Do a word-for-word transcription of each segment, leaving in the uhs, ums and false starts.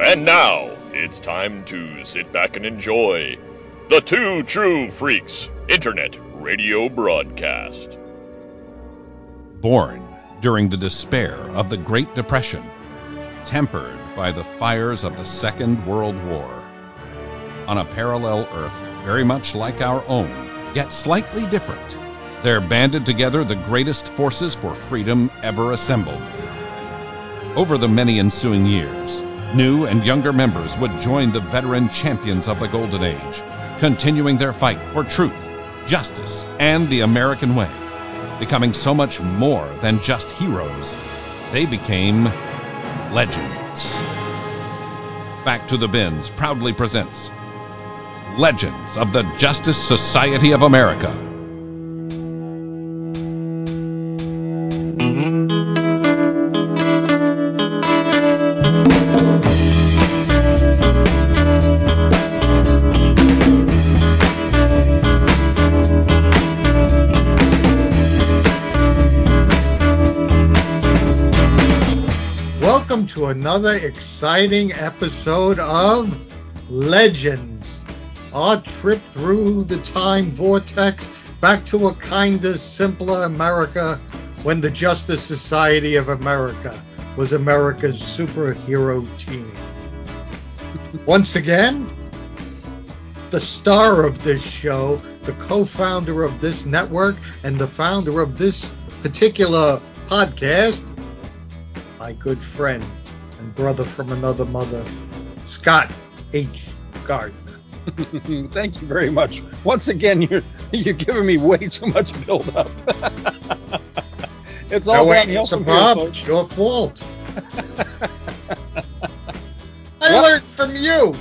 And now, it's time to sit back and enjoy the Two True Freaks Internet Radio Broadcast. Born during the despair of the Great Depression, tempered by the fires of the Second World War, on a parallel Earth very much like our own, yet slightly different, there banded together the greatest forces for freedom ever assembled. Over the many ensuing years, new and younger members would join the veteran champions of the Golden Age, continuing their fight for truth, justice, and the American way. Becoming so much more than just heroes, they became legends. Back to the Bins proudly presents Legends of the Justice Society of America. Welcome to another exciting episode of Legends, our trip through the time vortex back to a kinder, simpler America when the Justice Society of America was America's superhero team. Once again, the star of this show, the co-founder of this network, and the founder of this particular podcast, my good friend and brother from another mother, Scott H. Gardner. Thank you very much. Once again, you're you're giving me way too much build-up. It's all no, downhill it's a from Bob. here, It's your fault. I Well- learned from you.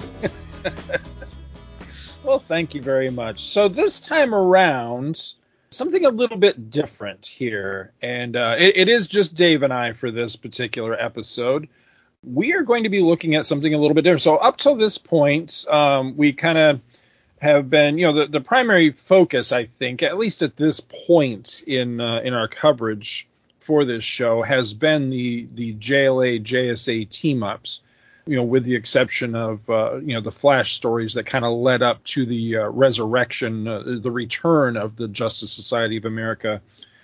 Well, thank you very much. So this time around, something a little bit different here, and uh, it, it is just Dave and I for this particular episode. We are going to be looking at something a little bit different. So up till this point, um, we kind of have been, you know, the, the primary focus, I think, at least at this point in uh, in our coverage for this show, has been the the J L A J S A team ups. You know, with the exception of, uh, you know, the Flash stories that kind of led up to the uh, resurrection, uh, the return of the Justice Society of America.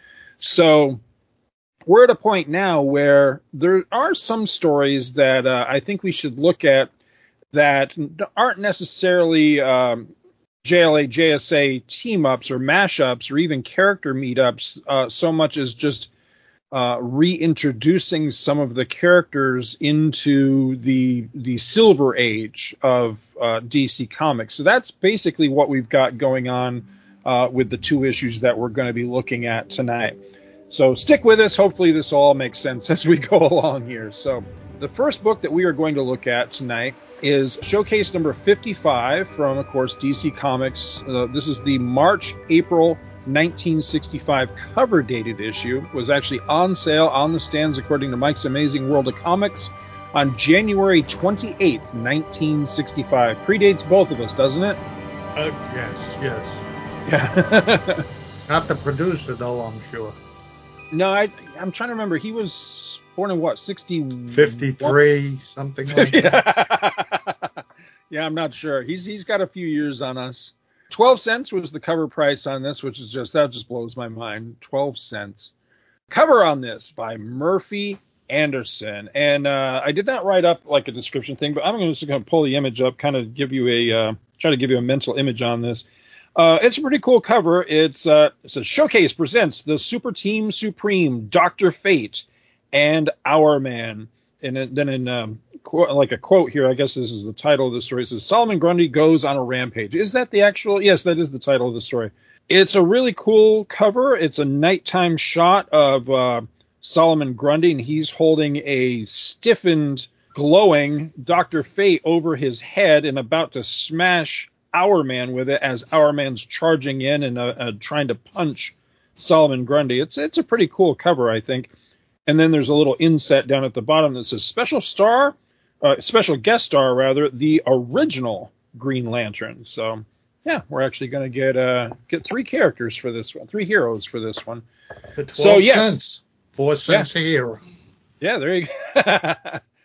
So we're at a point now where there are some stories that uh, I think we should look at that aren't necessarily um, J L A J S A team-ups or mash-ups or even character meetups uh, so much as just Uh, reintroducing some of the characters into the the Silver Age of uh, D C Comics. So that's basically what we've got going on uh, with the two issues that we're going to be looking at tonight. So stick with us. Hopefully this all makes sense as we go along here. So the first book that we are going to look at tonight is Showcase number fifty-five from, of course, D C Comics. Uh, this is the March, April nineteen sixty-five cover dated issue. Was actually on sale on the stands, according to Mike's Amazing World of Comics, on January twenty-eighth, nineteen sixty-five. Predates both of us, doesn't it? Uh, yes, yes. Yeah. Not the producer, though, I'm sure. No, I, I'm trying to remember. He was born in what, sixty? fifty-three, something like that. Yeah, I'm not sure. He's He's got a few years on us. twelve cents was the cover price on this, which is just, that just blows my mind. twelve cents. Cover on this by Murphy Anderson. And uh, I did not write up like a description thing, but I'm just going to pull the image up, kind of give you a, uh, try to give you a mental image on this. Uh, it's a pretty cool cover. It's uh, it says Showcase presents the Super Team Supreme, Doctor Fate, and Our Man. And then in um, qu- like a quote here, I guess this is the title of the story. It says Solomon Grundy goes on a rampage. Is that the actual? Yes, that is the title of the story. It's a really cool cover. It's a nighttime shot of uh, Solomon Grundy, and he's holding a stiffened, glowing Doctor Fate over his head and about to smash Our Man with it as Our Man's charging in and uh, uh, trying to punch Solomon Grundy. It's it's a pretty cool cover, I think. And then there's a little inset down at the bottom that says special star, uh, special guest star rather, the original Green Lantern. So yeah, we're actually going to get uh get three characters for this one, three heroes for this one. For twelve So, yes. cents, four cents Yeah. a hero. Yeah, there you go.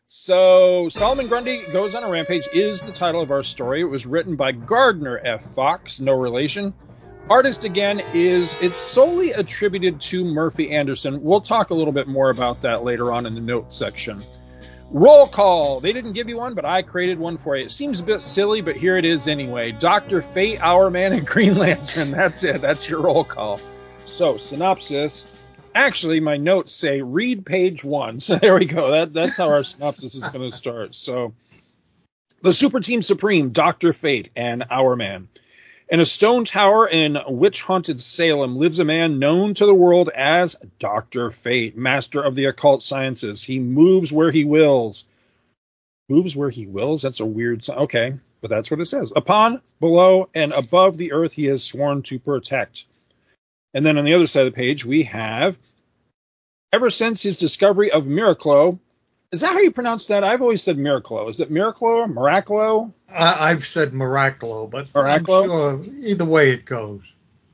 So, Solomon Grundy Goes on a Rampage is the title of our story. It was written by Gardner F. Fox, no relation. Artist, again, is, it's solely attributed to Murphy Anderson. We'll talk a little bit more about that later on in the notes section. Roll call. They didn't give you one, but I created one for you. It seems a bit silly, but here it is anyway. Doctor Fate, Hourman, and Green Lantern. That's it. That's your roll call. So, synopsis. Actually, my notes say read page one. So there we go. That, that's how our synopsis is going to start. So, the Super Team Supreme, Doctor Fate, and Hourman. In a stone tower in witch-haunted Salem lives a man known to the world as Doctor Fate, master of the occult sciences. He moves where he wills. Moves where he wills? That's a weird... Okay, but that's what it says. Upon, below, and above the earth he is sworn to protect. And then on the other side of the page, we have, ever since his discovery of Miraclo, is that how you pronounce that? I've always said Miraclo. Is it Miraclo or Miraclo? I, I've said Miraclo, but Miraclo? I'm sure either way it goes.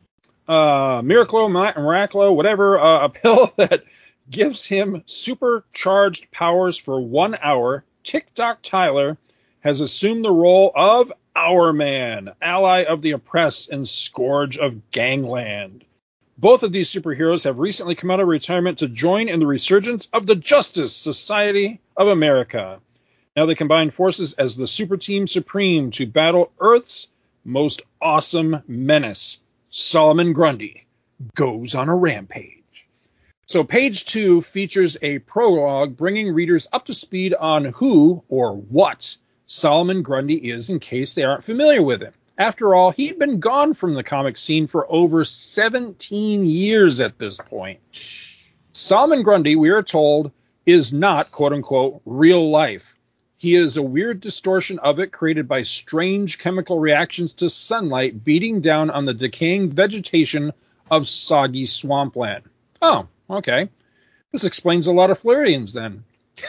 Uh, Miraclo, Miraclo, whatever, uh, a pill that gives him supercharged powers for one hour. TikTok Tyler has assumed the role of Hourman, ally of the oppressed and scourge of gangland. Both of these superheroes have recently come out of retirement to join in the resurgence of the Justice Society of America. Now they combine forces as the Super Team Supreme to battle Earth's most awesome menace. Solomon Grundy Goes on a Rampage. So page two features a prologue bringing readers up to speed on who or what Solomon Grundy is in case they aren't familiar with him. After all, he'd been gone from the comic scene for over seventeen years at this point. Solomon Grundy, we are told, is not, quote-unquote, real life. He is a weird distortion of it created by strange chemical reactions to sunlight beating down on the decaying vegetation of soggy swampland. Oh, okay. This explains a lot of Floridians then.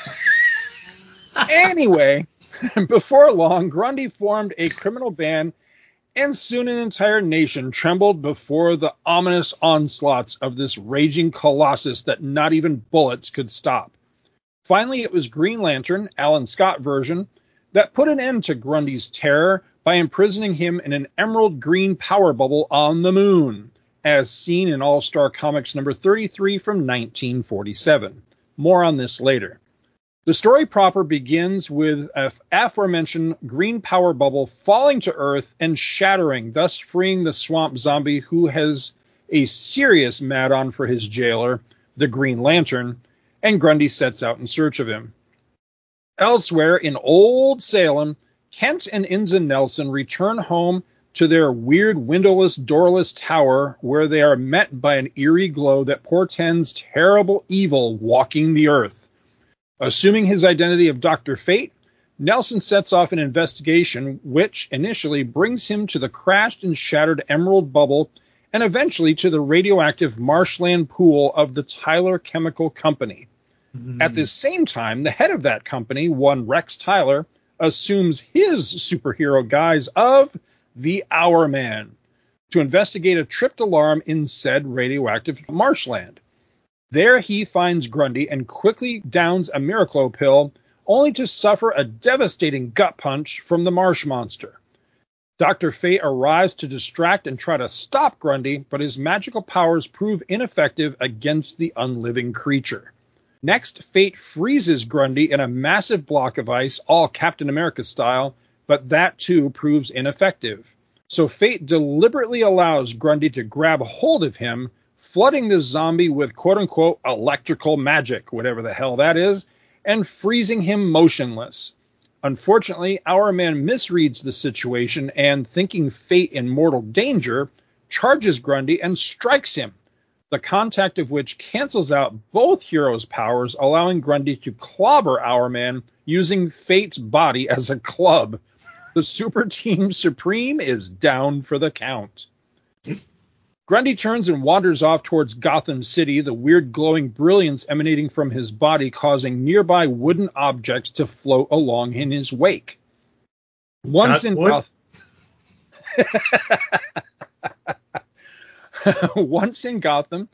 Anyway, before long, Grundy formed a criminal band, and soon an entire nation trembled before the ominous onslaughts of this raging colossus that not even bullets could stop. Finally, it was Green Lantern, Alan Scott version, that put an end to Grundy's terror by imprisoning him in an emerald green power bubble on the moon, as seen in All-Star Comics number thirty-three from nineteen forty-seven. More on this later. The story proper begins with an aforementioned green power bubble falling to Earth and shattering, thus freeing the swamp zombie who has a serious mad-on for his jailer, the Green Lantern, and Grundy sets out in search of him. Elsewhere, in Old Salem, Kent and Inza Nelson return home to their weird windowless, doorless tower where they are met by an eerie glow that portends terrible evil walking the earth. Assuming his identity of Doctor Fate, Nelson sets off an investigation which initially brings him to the crashed and shattered emerald bubble and eventually to the radioactive marshland pool of the Tyler Chemical Company. Mm. At the same time, the head of that company, one Rex Tyler, assumes his superhero guise of the Hourman to investigate a tripped alarm in said radioactive marshland. There he finds Grundy and quickly downs a Miraclo pill, only to suffer a devastating gut punch from the marsh monster. Doctor Fate arrives to distract and try to stop Grundy, but his magical powers prove ineffective against the unliving creature. Next, Fate freezes Grundy in a massive block of ice, all Captain America style, but that too proves ineffective. So Fate deliberately allows Grundy to grab hold of him, flooding the zombie with quote-unquote electrical magic, whatever the hell that is, and freezing him motionless. Unfortunately, Hourman misreads the situation and, thinking Fate in mortal danger, charges Grundy and strikes him, the contact of which cancels out both heroes' powers, allowing Grundy to clobber Hourman using Fate's body as a club. The Super Team Supreme is down for the count. Grundy turns and wanders off towards Gotham City, the weird glowing brilliance emanating from his body causing nearby wooden objects to float along in his wake. Once in Gotham... Once in Gotham,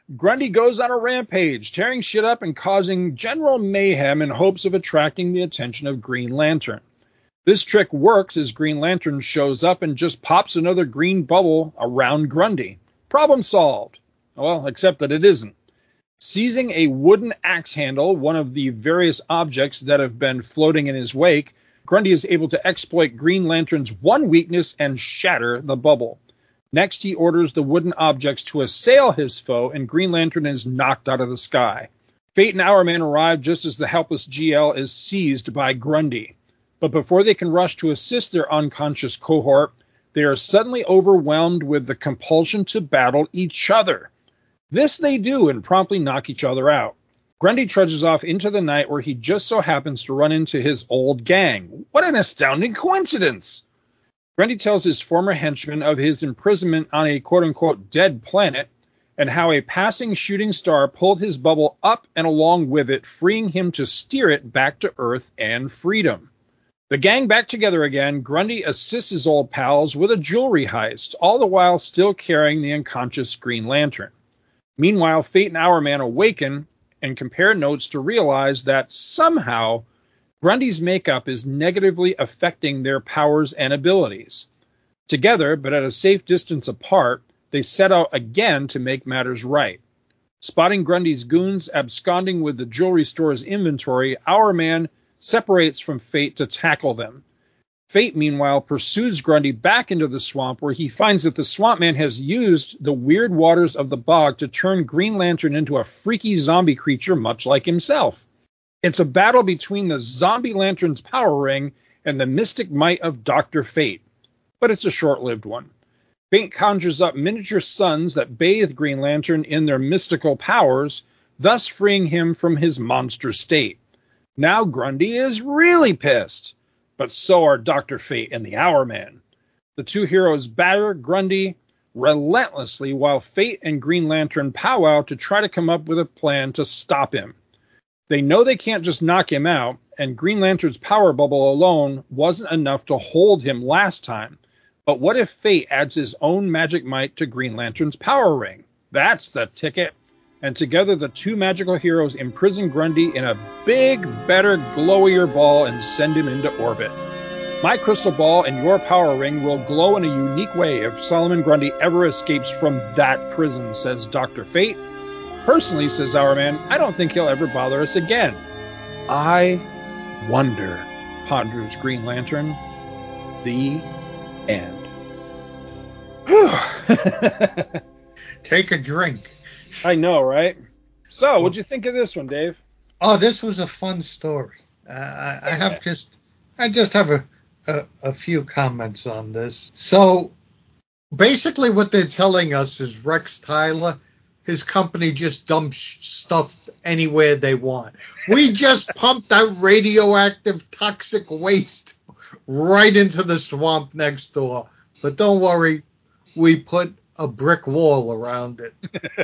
Grundy goes on a rampage, tearing shit up and causing general mayhem in hopes of attracting the attention of Green Lantern. This trick works as Green Lantern shows up and just pops another green bubble around Grundy. Problem solved. Well, except that it isn't. Seizing a wooden axe handle, one of the various objects that have been floating in his wake, Grundy is able to exploit Green Lantern's one weakness and shatter the bubble. Next, he orders the wooden objects to assail his foe, and Green Lantern is knocked out of the sky. Fate and Hourman arrive just as the helpless G L is seized by Grundy. But before they can rush to assist their unconscious cohort, they are suddenly overwhelmed with the compulsion to battle each other. This they do and promptly knock each other out. Grundy trudges off into the night where he just so happens to run into his old gang. What an astounding coincidence! Grundy tells his former henchmen of his imprisonment on a quote-unquote dead planet and how a passing shooting star pulled his bubble up and along with it, freeing him to steer it back to Earth and freedom. The gang back together again, Grundy assists his old pals with a jewelry heist, all the while still carrying the unconscious Green Lantern. Meanwhile, Fate and Hourman awaken and compare notes to realize that somehow Grundy's makeup is negatively affecting their powers and abilities. Together, but at a safe distance apart, they set out again to make matters right. Spotting Grundy's goons absconding with the jewelry store's inventory, Hourman separates from Fate to tackle them. Fate, meanwhile, pursues Grundy back into the swamp, where he finds that the Swamp Man has used the weird waters of the bog to turn Green Lantern into a freaky zombie creature much like himself. It's a battle between the Zombie Lantern's power ring and the mystic might of Doctor Fate, but it's a short-lived one. Fate conjures up miniature suns that bathe Green Lantern in their mystical powers, thus freeing him from his monster state. Now Grundy is really pissed, but so are Doctor Fate and the Hourman. The two heroes batter Grundy relentlessly while Fate and Green Lantern powwow to try to come up with a plan to stop him. They know they can't just knock him out, and Green Lantern's power bubble alone wasn't enough to hold him last time. But what if Fate adds his own magic might to Green Lantern's power ring? That's the ticket. And together the two magical heroes imprison Grundy in a big, better, glowier ball and send him into orbit. My crystal ball and your power ring will glow in a unique way if Solomon Grundy ever escapes from that prison, says Doctor Fate. Personally, says Hourman, I don't think he'll ever bother us again. I wonder, ponders Green Lantern. The end. Take a drink. I know, right? So, what'd you think of this one, Dave? Oh, this was a fun story. Uh, I, I have just, I just have a, a, a few comments on this. So, basically, what they're telling us is Rex Tyler, his company just dumps stuff anywhere they want. We just pumped out radioactive toxic waste right into the swamp next door. But don't worry, we put a brick wall around it.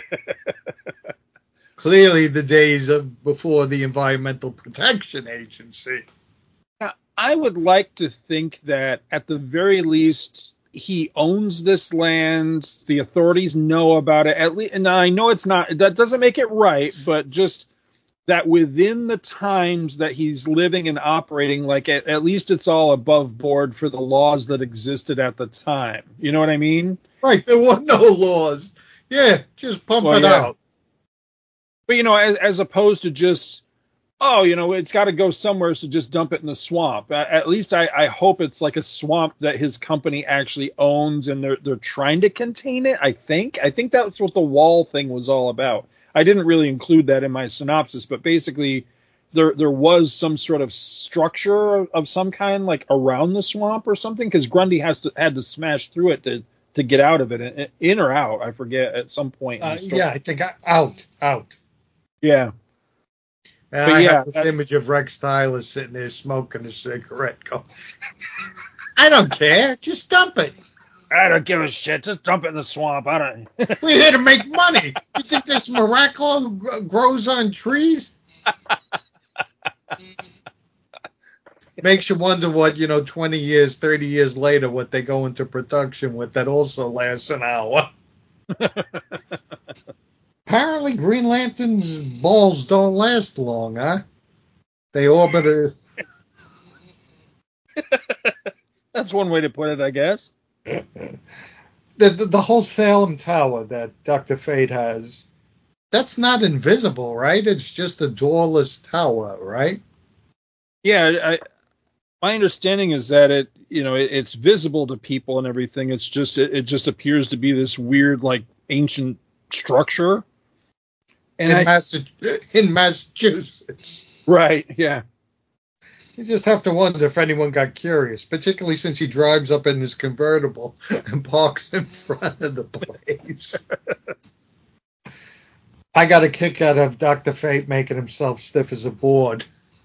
Clearly the days of before the Environmental Protection Agency. Now, I would like to think that at the very least he owns this land. The authorities know about it. At least, and I know it's not, that doesn't make it right, but just that within the times that he's living and operating, like at, at least it's all above board for the laws that existed at the time. You know what I mean? Right. There were no laws. Yeah, just pump well, it yeah. out. But, you know, as, as opposed to just, oh, you know, it's got to go somewhere, so just dump it in the swamp. At, at least I, I hope it's like a swamp that his company actually owns and they're they're trying to contain it, I think. I think that's what the wall thing was all about. I didn't really include that in my synopsis, but basically there there was some sort of structure of, of some kind, like around the swamp or something, because Grundy has to had to smash through it to, to get out of it, in or out, I forget, at some point. In Uh, the story. yeah, I think I, out, out. Yeah. And I yeah, have this that, image of Rex Tyler sitting there smoking a cigarette. Go, I don't care. Just dump it. I don't give a shit. Just dump it in the swamp. I don't. We're here to make money. You think this miracle gr- grows on trees? Makes you wonder what, you know, twenty years, thirty years later, what they go into production with that also lasts an hour. apparently Green Lantern's balls don't last long, huh? They orbit a... That's one way to put it, I guess. the, the the whole Salem Tower that Doctor Fate has, that's not invisible, right? It's just a doorless tower, right? Yeah, I, my understanding is that it, you know, it, it's visible to people and everything. It's just it, it just appears to be this weird, like, ancient structure. And in, I, Massa- in Massachusetts. Right, yeah. You just have to wonder if anyone got curious, particularly since he drives up in his convertible and parks in front of the place. I got a kick out of Doctor Fate making himself stiff as a board.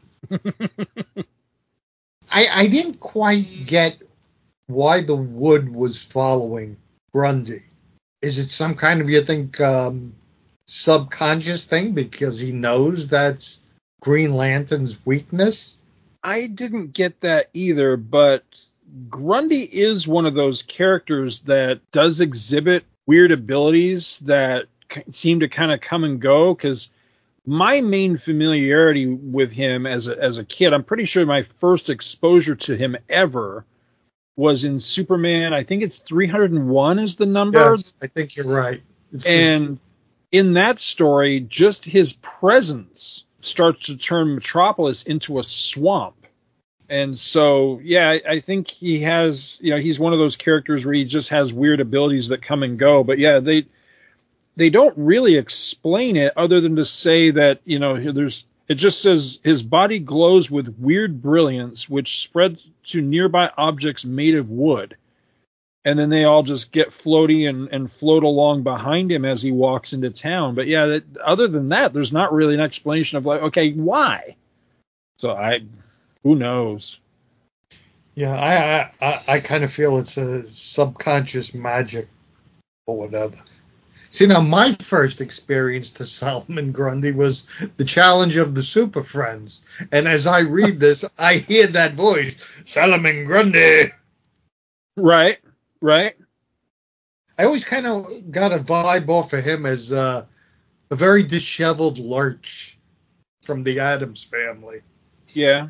I, I didn't quite get why the Wood was following Grundy. Is it some kind of, you think, um, subconscious thing because he knows that's Green Lantern's weakness? I didn't get that either, but Grundy is one of those characters that does exhibit weird abilities that c- seem to kind of come and go, because my main familiarity with him as a, as a kid, I'm pretty sure my first exposure to him ever was in Superman. I think it's three hundred one is the number. Yes, I think you're right. It's and just... in that story, just his presence starts to turn Metropolis into a swamp. And so, yeah, I, I think he has, you know, he's one of those characters where he just has weird abilities that come and go. But yeah, they they don't really explain it other than to say that, you know, there's it just says his body glows with weird brilliance, which spreads to nearby objects made of wood. And then they all just get floaty and, and float along behind him as he walks into town. But yeah, that, other than that, there's not really an explanation of like, okay, why? So I, who knows? Yeah, I I, I, I kind of feel it's a subconscious magic or whatever. See, now my first experience to Solomon Grundy was the Challenge of the Super Friends. And as I read this, I hear that voice, Solomon Grundy. Right. Right. I always kind of got a vibe off of him as uh, a very disheveled Lurch from the Addams Family. Yeah.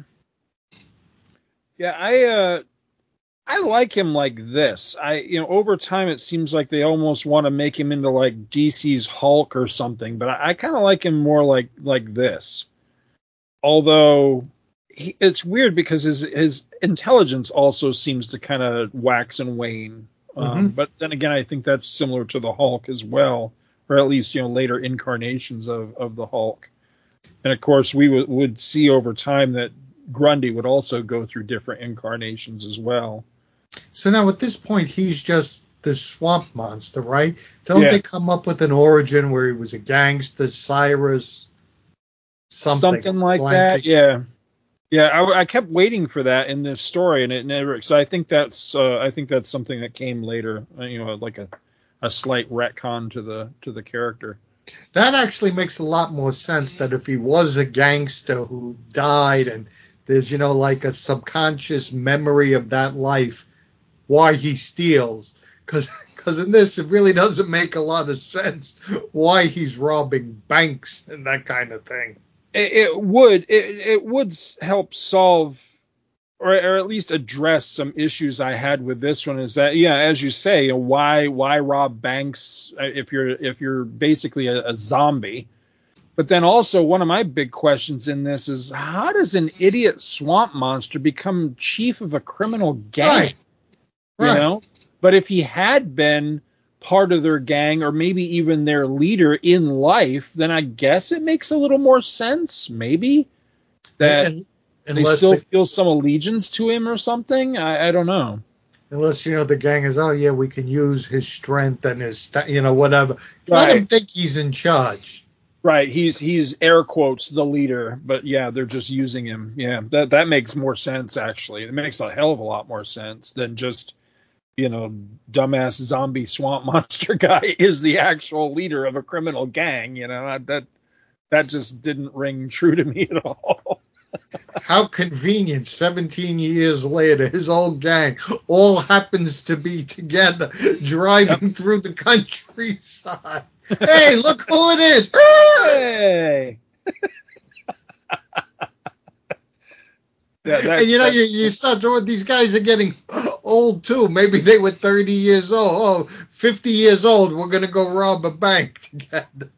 Yeah, I uh, I like him like this. I you know over time it seems like they almost want to make him into like D C's Hulk or something, but I, I kind of like him more like like this. Although he, it's weird because his his intelligence also seems to kind of wax and wane. Um, Mm-hmm. But then again, I think that's similar to the Hulk as well, or at least, you know, later incarnations of, of the Hulk. And of course, we w- would see over time that Grundy would also go through different incarnations as well. So now at this point, he's just the swamp monster, right? Don't Yeah. they come up with an origin where he was a gangster, Cyrus, something, Something like blanking. that, yeah. Yeah, I, I kept waiting for that in this story, and it never. So I think that's uh, I think that's something that came later. uh, You know, like a, a slight retcon to the to the character. That actually makes a lot more sense that if he was a gangster who died and there's, you know, like a subconscious memory of that life, why he steals. Because in this, it really doesn't make a lot of sense why he's robbing banks and that kind of thing. It, it would it, it would help solve, or, or at least address some issues I had with this one. Is that, yeah, as you say, you know, why why rob banks if you're if you're basically a, a zombie? But then also one of my big questions in this is, how does an idiot swamp monster become chief of a criminal gang? Right. You Right. know, but if he had been part of their gang or maybe even their leader in life, then I guess it makes a little more sense. Maybe that And, they unless still they, feel some allegiance to him or something. I, I don't know. unless, you know, the gang is, oh, yeah, we can use his strength and his, st- you know, whatever. Let Right. him think he's in charge. Right. He's he's air quotes the leader, but yeah, they're just using him. Yeah, that that makes more sense actually. It makes a hell of a lot more sense than just, you know, dumbass zombie swamp monster guy is the actual leader of a criminal gang. You know, that that just didn't ring true to me at all. How convenient, seventeen years later, his whole gang all happens to be together driving through the countryside. Hey, look who it is! Hey. Yeah, and you know, you, you start throwing, these guys are getting old too. Maybe they were thirty years old. Oh, fifty years old. We're going to go rob a bank together.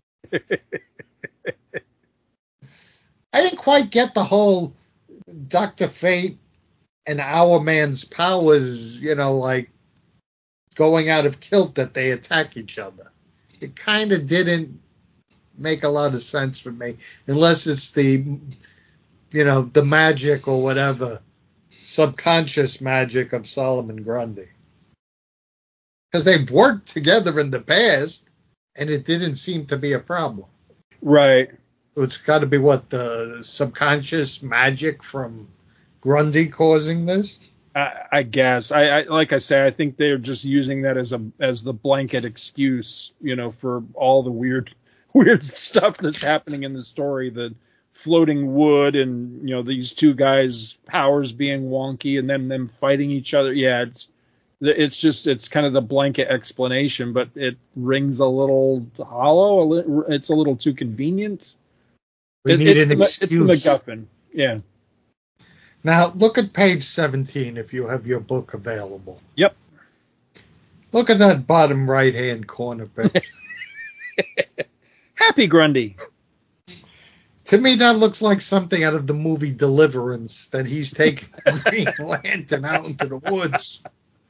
I didn't quite get the whole Doctor Fate and Our Man's powers, you know, like going out of kilt that they attack each other. It kind of didn't make a lot of sense for me, unless it's the, you know, the magic or whatever, subconscious magic of Solomon Grundy. Because they've worked together in the past, and it didn't seem to be a problem. Right. It's got to be, what, the subconscious magic from Grundy causing this? I, I guess. I, I like I say, I think they're just using that as a as the blanket excuse, you know, for all the weird weird stuff that's happening in the story. The floating wood and, you know, these two guys' powers being wonky and then them fighting each other. Yeah, it's it's just it's kind of the blanket explanation, but it rings a little hollow. A li- it's a little too convenient. We it, need it's an the, excuse. It's the MacGuffin. Yeah. Now, look at page seventeen if you have your book available. Yep. Look at that bottom right-hand corner picture. Happy Grundy. To me, that looks like something out of the movie Deliverance, that he's taking Green Lantern out into the woods.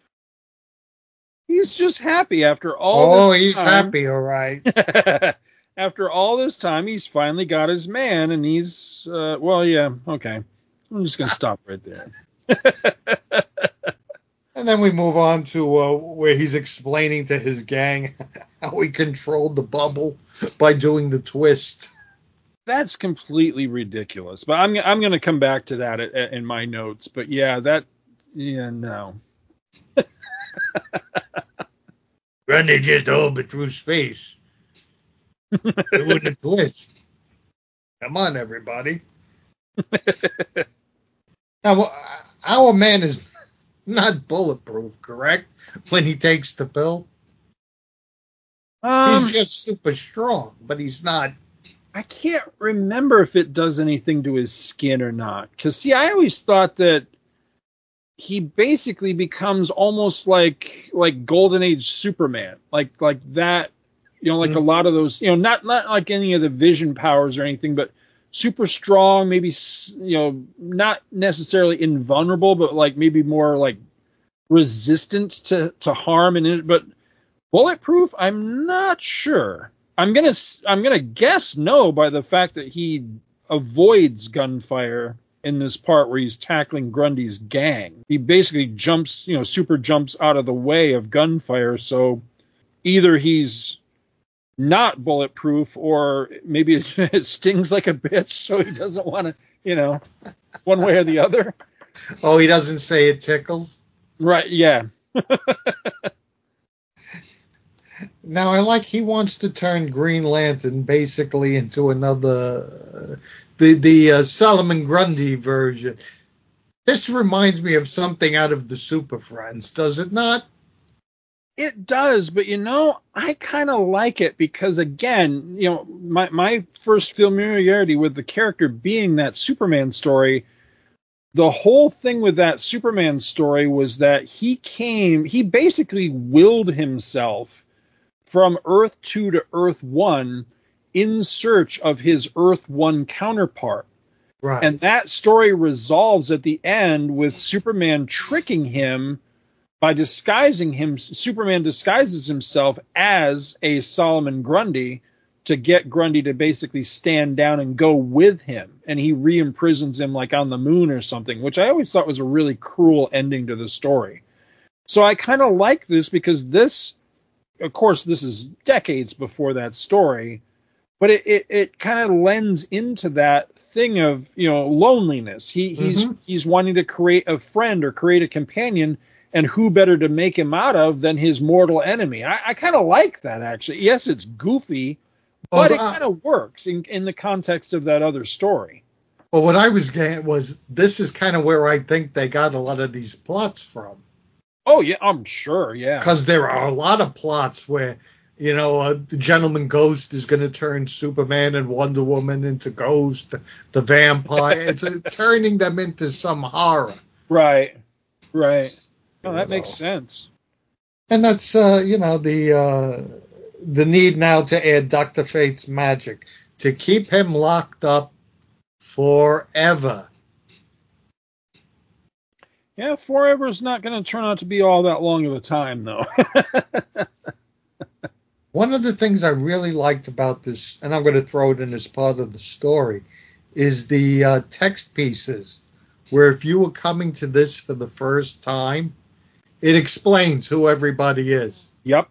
He's just happy after all Oh, this he's time. happy, all right. After all this time, he's finally got his man, and he's, uh, well, yeah, okay. I'm just going to stop right there. And then we move on to uh, where he's explaining to his gang how he controlled the bubble by doing the twist. That's completely ridiculous. But I'm I'm going to come back to that at, at, in my notes. But yeah, that yeah no. Grundy just orbit through space. Doing the twist. Come on, everybody. Now, Our Man is not bulletproof, correct? When he takes the pill, Um, he's just super strong, but he's not. I can't remember if it does anything to his skin or not. Because, see, I always thought that he basically becomes almost like like Golden Age Superman, like like that, you know, like mm-hmm. a lot of those, you know, not not like any of the vision powers or anything, but super strong, maybe, you know, not necessarily invulnerable, but like maybe more like resistant to to harm and it, but bulletproof, I'm not sure. I'm gonna I'm gonna guess no by the fact that he avoids gunfire in this part where he's tackling Grundy's gang. He basically jumps, you know, super jumps out of the way of gunfire. So either he's not bulletproof, or maybe it, it stings like a bitch, so he doesn't want to, you know, one way or the other. Oh, he doesn't say it tickles? Right? Yeah. Now, I like he wants to turn Green Lantern basically into another, uh, the, the uh, Solomon Grundy version. This reminds me of something out of the Super Friends, does it not? It does, but, you know, I kind of like it because, again, you know, my, my first familiarity with the character being that Superman story, the whole thing with that Superman story was that he came, he basically willed himself from Earth two to Earth one in search of his Earth one counterpart. Right. And that story resolves at the end with Superman tricking him by disguising him. Superman disguises himself as a Solomon Grundy to get Grundy to basically stand down and go with him. And he re-imprisons him like on the moon or something, which I always thought was a really cruel ending to the story. So I kind of like this because this, of course, this is decades before that story, but it, it, it kind of lends into that thing of, you know, loneliness. He, he's, mm-hmm. he's wanting to create a friend or create a companion, and who better to make him out of than his mortal enemy? I, I kind of like that, actually. Yes, it's goofy, but well, it uh, kind of works in, in the context of that other story. Well, what I was getting was, this is kind of where I think they got a lot of these plots from. Oh, yeah, I'm sure, yeah. Because there are a lot of plots where, you know, uh, the Gentleman Ghost is going to turn Superman and Wonder Woman into Ghost, the, the vampire. It's uh, turning them into some horror. Right, right. Oh, that You makes know. sense. And that's, uh, you know, the uh, the need now to add Doctor Fate's magic to keep him locked up forever. Yeah, forever is not going to turn out to be all that long of a time, though. One of the things I really liked about this, and I'm going to throw it in as part of the story, is the uh, text pieces, where if you were coming to this for the first time, it explains who everybody is. Yep.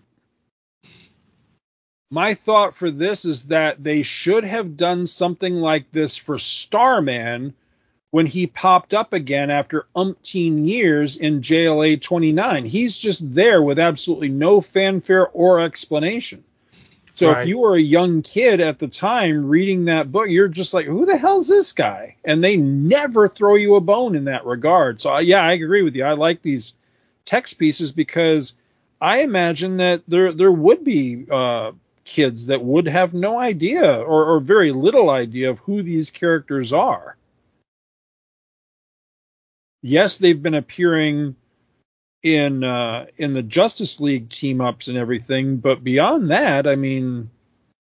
My thought for this is that they should have done something like this for Starman when he popped up again after umpteen years in J L A twenty-nine. He's just there with absolutely no fanfare or explanation. So Right. if you were a young kid at the time reading that book, you're just like, who the hell's this guy? And they never throw you a bone in that regard. So, yeah, I agree with you. I like these text pieces because I imagine that there there would be uh, kids that would have no idea or, or very little idea of who these characters are. Yes, they've been appearing in uh, in the Justice League team ups and everything, but beyond that, I mean,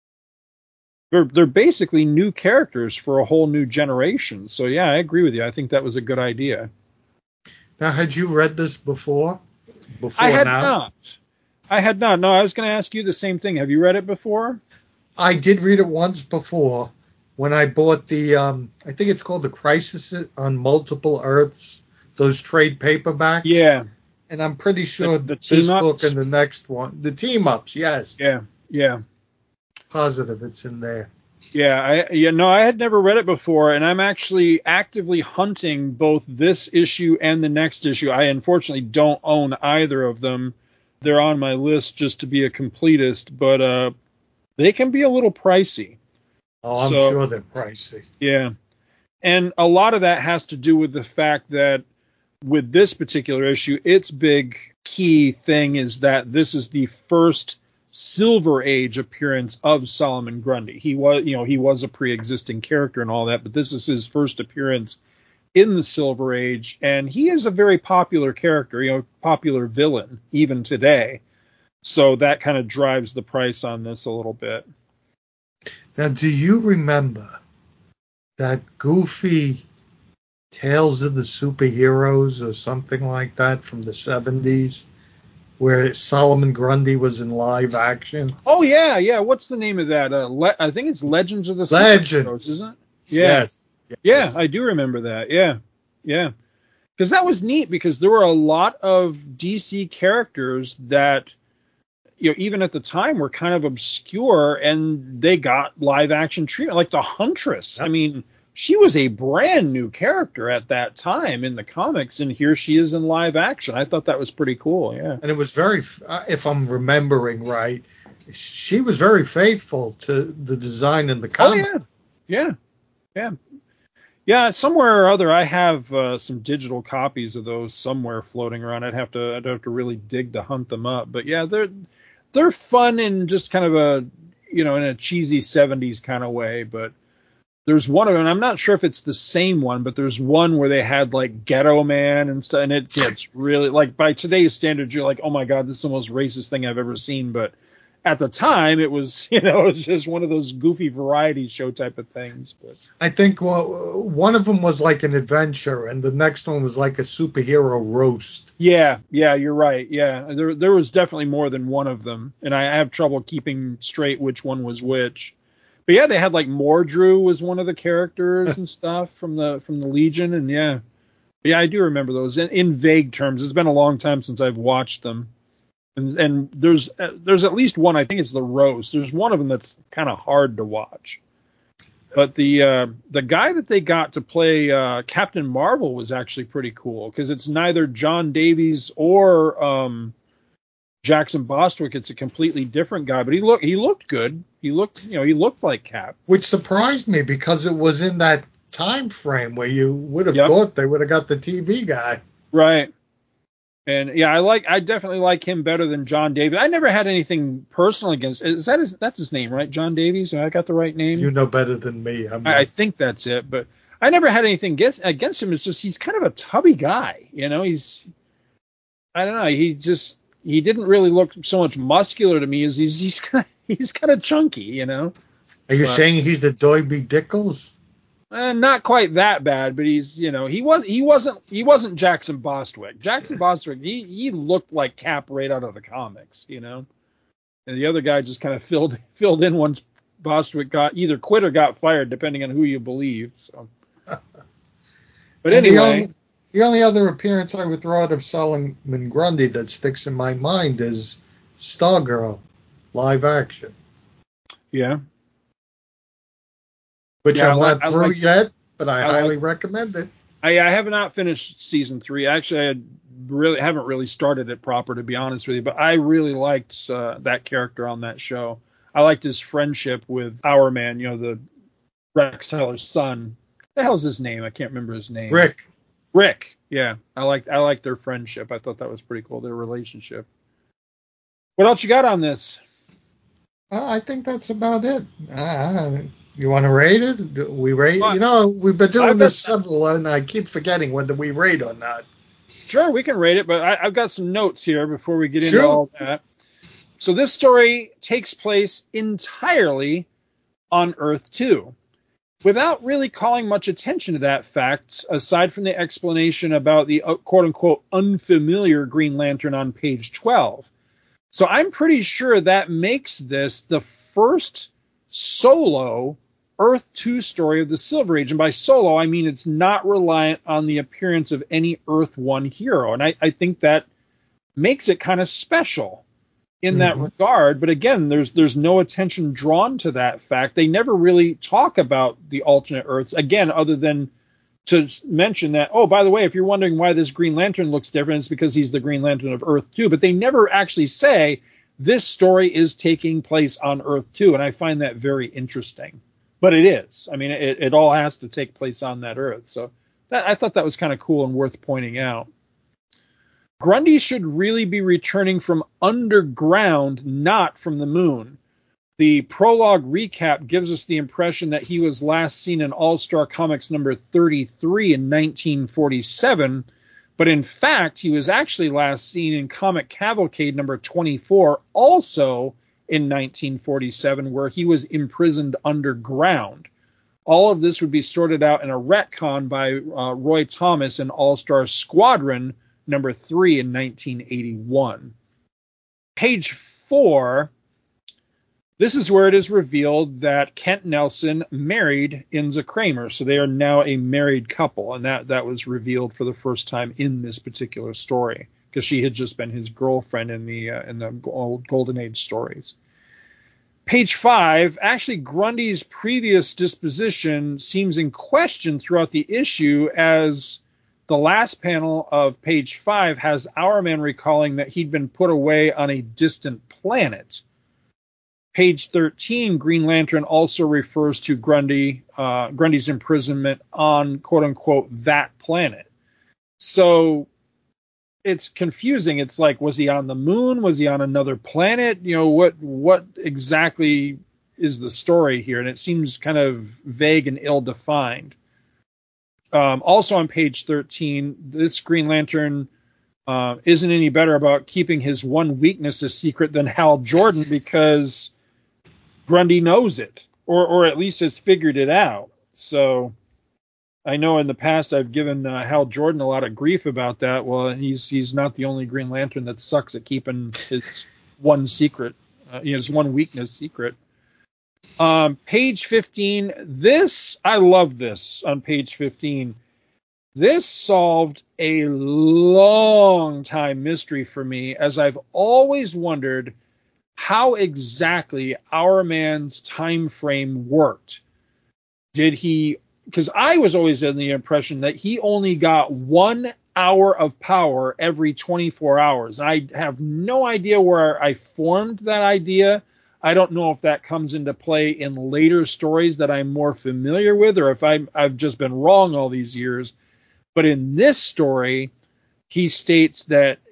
they're they're basically new characters for a whole new generation. So yeah, I agree with you. I think that was a good idea. Now, had you read this before? Before I had now? not. I had not. No, I was going to ask you the same thing. Have you read it before? I did read it once before when I bought the, um, I think it's called The Crisis on Multiple Earths, those trade paperbacks. Yeah. And I'm pretty sure The- the this team-ups? book and the next one, the team ups, yes, Yeah. Yeah. positive it's in there. Yeah, I yeah no, I had never read it before, and I'm actually actively hunting both this issue and the next issue. I unfortunately don't own either of them. They're on my list just to be a completist, but uh, they can be a little pricey. Oh, I'm So- sure they're pricey. Yeah, and a lot of that has to do with the fact that with this particular issue, its big key thing is that this is the first Silver Age appearance of Solomon Grundy. He was, you know, he was a pre-existing character and all that, but this is his first appearance in the Silver Age, and he is a very popular character, you know, popular villain even today. So that kind of drives the price on this a little bit. Now, do you remember that goofy Tales of the Superheroes or something like that from the seventies, where Solomon Grundy was in live action? Oh yeah, yeah. What's the name of that? Uh, Le- I think it's Legends of the Legends. Superheroes, isn't it? Yeah. Yes. Yeah, I do remember that. Yeah, yeah. Because that was neat because there were a lot of D C characters that, you know, even at the time were kind of obscure and they got live action treatment. Like the Huntress. I mean, she was a brand new character at that time in the comics, and here she is in live action. I thought that was pretty cool. Yeah. And it was very, uh, if I'm remembering right, she was very faithful to the design in the Oh comic. yeah, yeah, yeah, yeah. Somewhere or other, I have uh, some digital copies of those somewhere floating around. I'd have to, I'd have to really dig to hunt them up. But yeah, they're they're fun in just kind of a, you know, in a cheesy seventies kind of way. But there's one of them, and I'm not sure if it's the same one, but there's one where they had like Ghetto Man and stuff, and it gets really, like, by today's standards, you're like, oh my god, this is the most racist thing I've ever seen. But at the time, it was, you know, it was just one of those goofy variety show type of things. But I think well, one of them was like an adventure, and the next one was like a superhero roast. yeah, yeah, you're right. Yeah, there there was definitely more than one of them, and I have trouble keeping straight which one was which. But yeah, they had like Mordru was one of the characters and stuff from the from the Legion, and yeah, yeah, I do remember those in, in vague terms. It's been a long time since I've watched them, and and there's uh, there's at least one. I think it's the roast. There's one of them that's kind of hard to watch. But the uh, the guy that they got to play uh, Captain Marvel was actually pretty cool because it's neither John Davies or um, Jackson Bostwick. It's a completely different guy, but he looked he looked good. He looked, you know, he looked like Cap. Which surprised me because it was in that time frame where you would have Yep. thought they would have got the T V guy. Right. And yeah, I like I definitely like him better than John Davies. I never had anything personal against. Is that his, that's his name, right? John Davies. I got the right name. You know better than me. I'm I, I think that's it. But I never had anything against, against him. It's just he's kind of a tubby guy. You know, he's I don't know. He just he didn't really look so much muscular to me as he's he's kind of, he's kind of chunky. You know. Are you but, saying he's the Doiby Dickles? Uh, not quite that bad, but he's, you know, he was, he wasn't, he wasn't Jackson Bostwick. Jackson Bostwick, he, he looked like Cap right out of the comics, you know, and the other guy just kind of filled, filled in once Bostwick got either quit or got fired, depending on who you believe. So, but and anyway, the only, the only other appearance I would throw out of Solomon Grundy that sticks in my mind is Stargirl, live action. Yeah. Which yeah, I'm I not like, through I like, yet, but I, I highly like, recommend it. I, I have not finished season three. Actually, I had really haven't really started it proper, to be honest with you. But I really liked uh, that character on that show. I liked his friendship with Our Man, you know, the Rex Teller's son. What the hell's his name? I can't remember his name. Rick. Rick. Yeah, I liked I liked their friendship. I thought that was pretty cool, their relationship. What else you got on this? Uh, I think that's about it. Uh, you want to rate it? Do we rate? Well, you know, we've been doing I've this got, several, and I keep forgetting whether we rate or not. Sure, we can rate it, but I, I've got some notes here before we get into Sure. all that. So this story takes place entirely on Earth two, without really calling much attention to that fact, aside from the explanation about the uh, quote-unquote unfamiliar Green Lantern on page twelve. So I'm pretty sure that makes this the first solo Earth two story of the Silver Age. And by solo, I mean it's not reliant on the appearance of any Earth one hero. And I, I think that makes it kind of special in mm-hmm. that regard. But again, there's there's no attention drawn to that fact. They never really talk about the alternate Earths, again, other than to mention that, oh, by the way, if you're wondering why this Green Lantern looks different, it's because he's the Green Lantern of Earth two. But they never actually say this story is taking place on Earth two, and I find that very interesting. But it is. I mean, it, it all has to take place on that Earth. So that, I thought that was kind of cool and worth pointing out. Grundy should really be returning from underground, not from the moon. The prologue recap gives us the impression that he was last seen in All-Star Comics number thirty-three in nineteen forty-seven, but in fact, he was actually last seen in Comic Cavalcade number twenty-four, also in nineteen forty-seven, where he was imprisoned underground. All of this would be sorted out in a retcon by uh, Roy Thomas in All-Star Squadron number three in nineteen eighty-one. Page four. This is where it is revealed that Kent Nelson married Inza Kramer, so they are now a married couple, and that, that was revealed for the first time in this particular story, because she had just been his girlfriend in the uh, in the old Golden Age stories. Page five, actually Grundy's previous disposition seems in question throughout the issue, as the last panel of page five has Our Man recalling that he'd been put away on a distant planet. Page thirteen, Green Lantern also refers to Grundy, uh, Grundy's imprisonment on, quote-unquote, that planet. So it's confusing. It's like, was he on the moon? Was he on another planet? You know, what what exactly is the story here? And it seems kind of vague and ill-defined. Um, also on page thirteen, this Green Lantern uh, isn't any better about keeping his one weakness a secret than Hal Jordan, because Grundy knows it, or or at least has figured it out. So I know in the past I've given uh, Hal Jordan a lot of grief about that. Well, he's he's not the only Green Lantern that sucks at keeping his one secret, uh, you know, his one weakness secret. Um, page fifteen. This, I love this on page fifteen. This solved a long time mystery for me, as I've always wondered how exactly Our Man's time frame worked. Did he, because I was always in the impression that he only got one hour of power every twenty-four hours. I have no idea where I formed that idea. I don't know if that comes into play in later stories that I'm more familiar with, or if I'm, I've just been wrong all these years. But in this story, he states that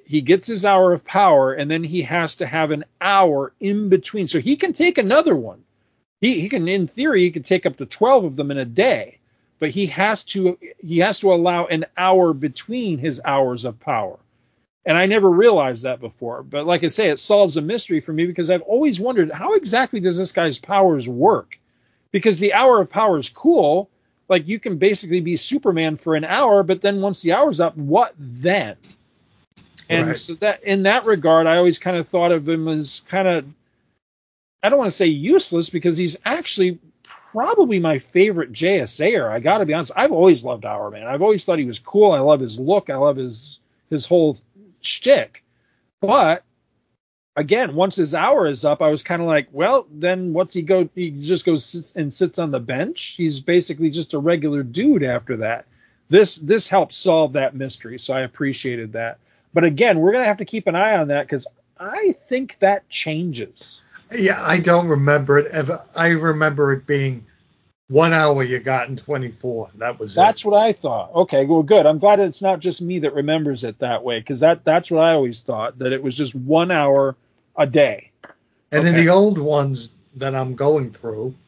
he gets his hour of power, and then he has to have an hour in between. So he can take another one. He he can, in theory, he could take up to twelve of them in a day, but he has to he has to allow an hour between his hours of power. And I never realized that before. But like I say, it solves a mystery for me because I've always wondered, how exactly does this guy's powers work? Because the hour of power is cool. Like, you can basically be Superman for an hour, but then once the hour's up, what then? And right. so that in that regard, I always kind of thought of him as kind of, I don't want to say useless, because he's actually probably my favorite J S A-er. I got to be honest. I've always loved Hourman. I've always thought he was cool. I love his look. I love his his whole shtick. But again, once his hour is up, I was kind of like, well, then what's he go? He just goes and sits on the bench. He's basically just a regular dude after that. This this helped solve that mystery, so I appreciated that. But again, we're gonna have to keep an eye on that because I think that changes. Yeah, I don't remember it ever. I remember it being one hour you got in twenty-four. That was That's it. what I thought. Okay, well, good. I'm glad it's not just me that remembers it that way, because that, that's what I always thought, that it was just one hour a day. And okay. in the old ones that I'm going through,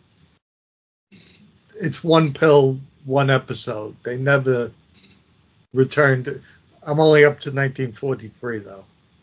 it's one pill, one episode. They never returned. I'm only up to nineteen forty-three, though.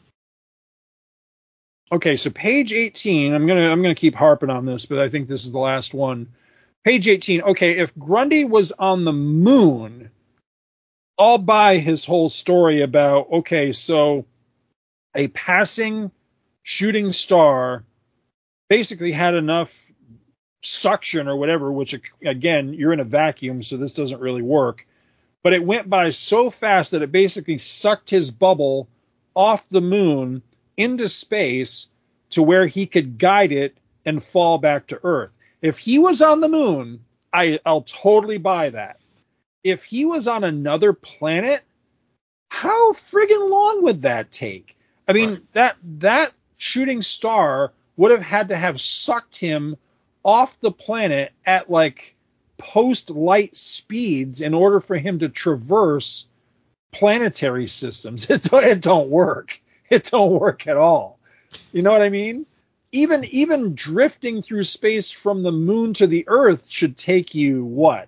Okay, so page eighteen, I'm gonna I'm gonna keep harping on this, but I think this is the last one. Page eighteen. Okay, if Grundy was on the moon, I'll buy his whole story about, okay, so a passing shooting star basically had enough suction or whatever, which, again, you're in a vacuum, so this doesn't really work. But it went by so fast that it basically sucked his bubble off the moon into space to where he could guide it and fall back to Earth. If he was on the moon, I, I'll totally buy that. If he was on another planet, how friggin' long would that take? I mean, that that shooting star would have had to have sucked him off the planet at like post-light speeds in order for him to traverse planetary systems. It don't, it don't work. It don't work at all. You know what I mean? Even even drifting through space from the moon to the Earth should take you what?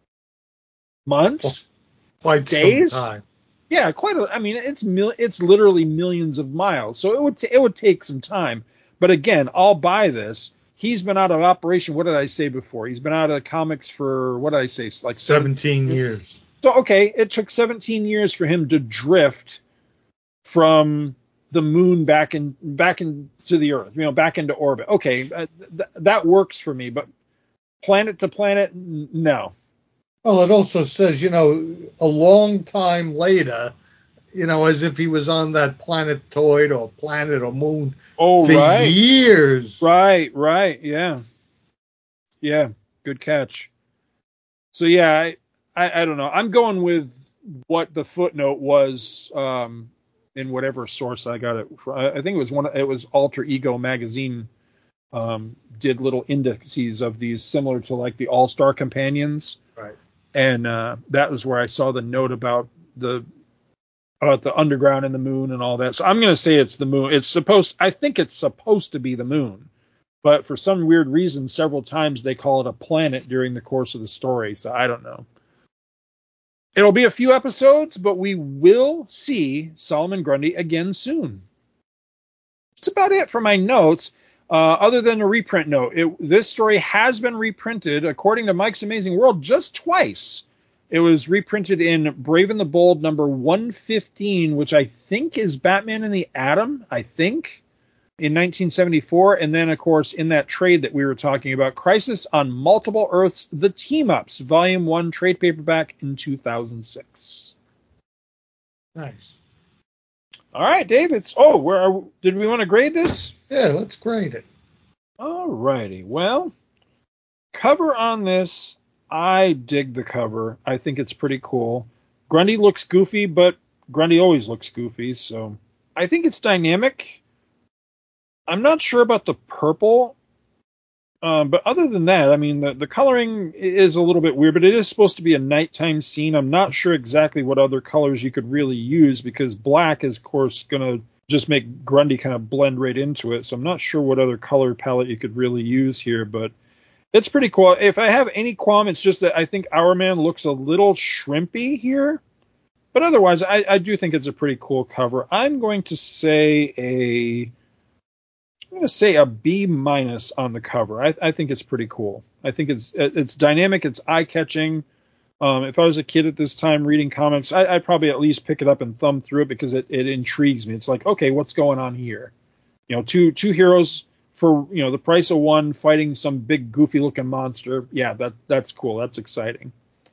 Months? Quite days? some time. Yeah, quite a, I mean, it's mil, it's literally millions of miles. So it would t- it would take some time. But again, I'll buy this. He's been out of operation. What did I say before? He's been out of comics for, what did I say? Like seventeen years. So, okay, it took seventeen years for him to drift from the moon back in back into the Earth, you know, back into orbit. Okay, uh, th- that works for me, but planet to planet, n- no. Well, it also says, you know, a long time later, you know, as if he was on that planetoid or planet or moon oh, for right. years. Right, right, yeah. Yeah, good catch. So, yeah, I, I, I don't know. I'm going with what the footnote was um, in whatever source I got it from. I think it was one. It was Alter Ego magazine. Um, did little indices of these similar to like the All-Star Companions. Right. And uh, that was where I saw the note about the about the underground and the moon and all that. So I'm going to say it's the moon. It's supposed. I think it's supposed to be the moon, but for some weird reason, several times they call it a planet during the course of the story. So I don't know. It'll be a few episodes, but we will see Solomon Grundy again soon. That's about it for my notes. Uh, other than a reprint note, it, this story has been reprinted, according to Mike's Amazing World, just twice. It was reprinted in Brave and the Bold number one fifteen, which I think is Batman and the Atom, I think, in nineteen seventy-four. And then, of course, in that trade that we were talking about, Crisis on Multiple Earths, The Team-Ups, Volume one, trade paperback in two thousand six. Nice. All right, Dave. It's oh, where are, did we want to grade this? Yeah, let's grade it. All righty. Well, cover on this, I dig the cover. I think it's pretty cool. Grundy looks goofy, but Grundy always looks goofy, so I think it's dynamic. I'm not sure about the purple. Um, but other than that, I mean, the, the coloring is a little bit weird, but it is supposed to be a nighttime scene. I'm not sure exactly what other colors you could really use, because black is, of course, going to just make Grundy kind of blend right into it. So I'm not sure what other color palette you could really use here, but it's pretty cool. If I have any qualm, it's just that I think Hourman looks a little shrimpy here. But otherwise, I, I do think it's a pretty cool cover. I'm going to say a... I'm going to say a B minus on the cover. I, I think it's pretty cool. I think it's it's dynamic. It's eye-catching. Um, if I was a kid at this time reading comics, I, I'd probably at least pick it up and thumb through it because it, it intrigues me. It's like, okay, what's going on here? You know, two two heroes for, you know, the price of one fighting some big goofy-looking monster. Yeah, that that's cool. That's exciting.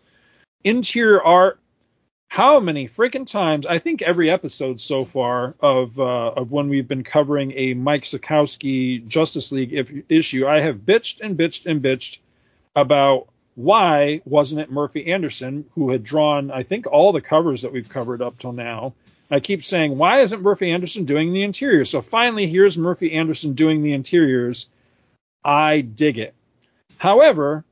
Interior art. How many freaking times, I think every episode so far of uh, of when we've been covering a Mike Sekowsky Justice League if, issue, I have bitched and bitched and bitched about why wasn't it Murphy Anderson who had drawn, I think, all the covers that we've covered up till now. I keep saying, why isn't Murphy Anderson doing the interiors? So finally, here's Murphy Anderson doing the interiors. I dig it. However,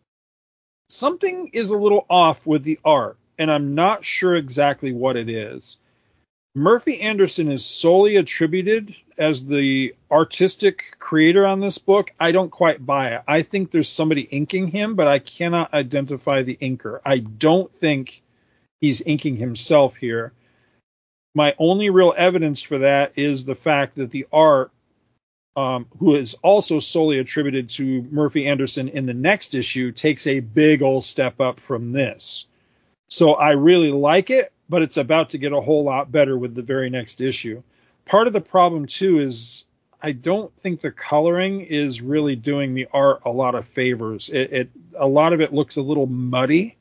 something is a little off with the art, and I'm not sure exactly what it is. Murphy Anderson is solely attributed as the artistic creator on this book. I don't quite buy it. I think there's somebody inking him, but I cannot identify the inker. I don't think he's inking himself here. My only real evidence for that is the fact that the art, um, who is also solely attributed to Murphy Anderson in the next issue, takes a big old step up from this. So I really like it, but it's about to get a whole lot better with the very next issue. Part of the problem, too, is I don't think the coloring is really doing the art a lot of favors. It, it a lot of it looks a little muddy,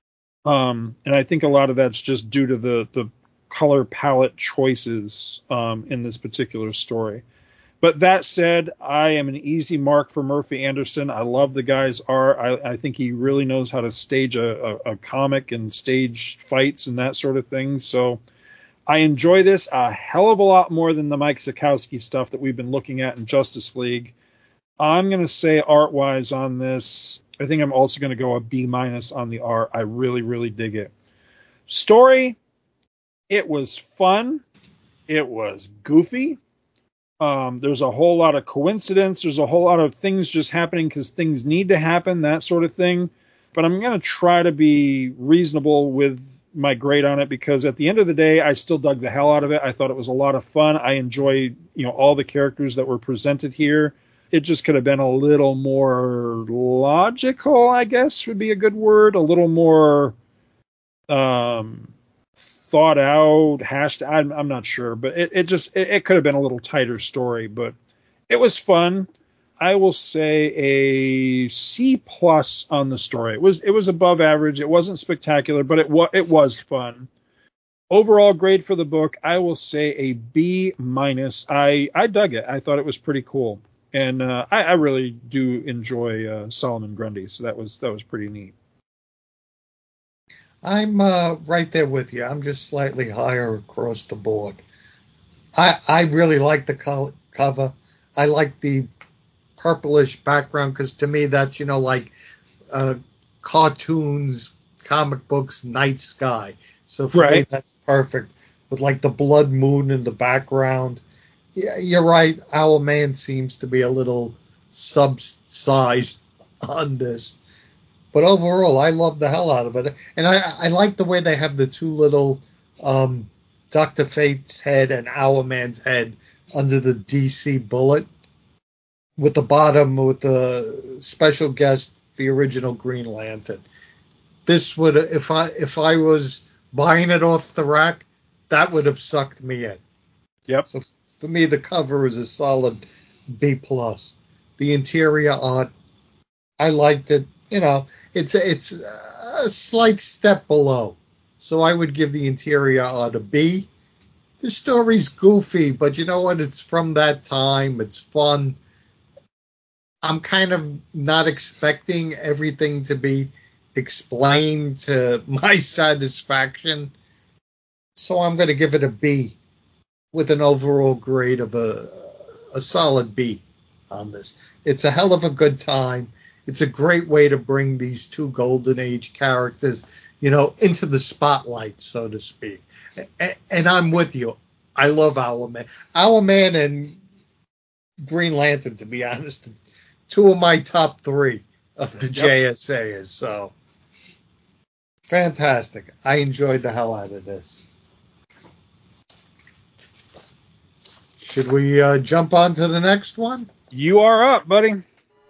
um, and I think a lot of that's just due to the, the color palette choices um, in this particular story. But that said, I am an easy mark for Murphy Anderson. I love the guy's art. I, I think he really knows how to stage a, a, a comic and stage fights and that sort of thing. So I enjoy this a hell of a lot more than the Mike Sekowsky stuff that we've been looking at in Justice League. I'm going to say art-wise on this, I think I'm also going to go a B minus on the art. I really, really dig it. Story, it was fun. It was goofy. Um, there's a whole lot of coincidence. There's a whole lot of things just happening because things need to happen, that sort of thing. But I'm going to try to be reasonable with my grade on it because at the end of the day, I still dug the hell out of it. I thought it was a lot of fun. I enjoyed, you know, all the characters that were presented here. It just could have been a little more logical, I guess would be a good word. A little more um, thought out, hashed. I'm, I'm not sure, but it, it just it, it could have been a little tighter story, but it was fun. I will say a C plus on the story. It was it was above average. It wasn't spectacular, but it was it was fun. Overall grade for the book, I will say a B minus. I I dug it. I thought it was pretty cool, and uh, I, I really do enjoy uh, Solomon Grundy. So that was that was pretty neat. I'm uh, right there with you. I'm just slightly higher across the board. I I really like the co- cover. I like the purplish background because to me that's, you know, like uh, cartoons, comic books, night sky. So for right. me that's perfect with like the blood moon in the background. Yeah, you're right. Hourman seems to be a little sub-sized on this. But overall, I love the hell out of it. And I, I like the way they have the two little um, Doctor Fate's head and Hourman's head under the D C bullet. With the bottom, with the special guest, the original Green Lantern. This would, if I if I was buying it off the rack, that would have sucked me in. Yep. So for me, the cover is a solid B plus. The interior art, I liked it. You know, it's a, it's a slight step below. So I would give the interior art a B. The story's goofy, but you know what? It's from that time. It's fun. I'm kind of not expecting everything to be explained to my satisfaction. So I'm going to give it a B with an overall grade of a, a solid B. on this. It's a hell of a good time. It's a great way to bring these two Golden Age characters, you know, into the spotlight, so to speak. And I'm with you. I love Owlman. Owlman and Green Lantern, to be honest, two of my top three of the yep. J S A is. So, fantastic. I enjoyed the hell out of this. Should we uh, jump on to the next one? You are up, buddy.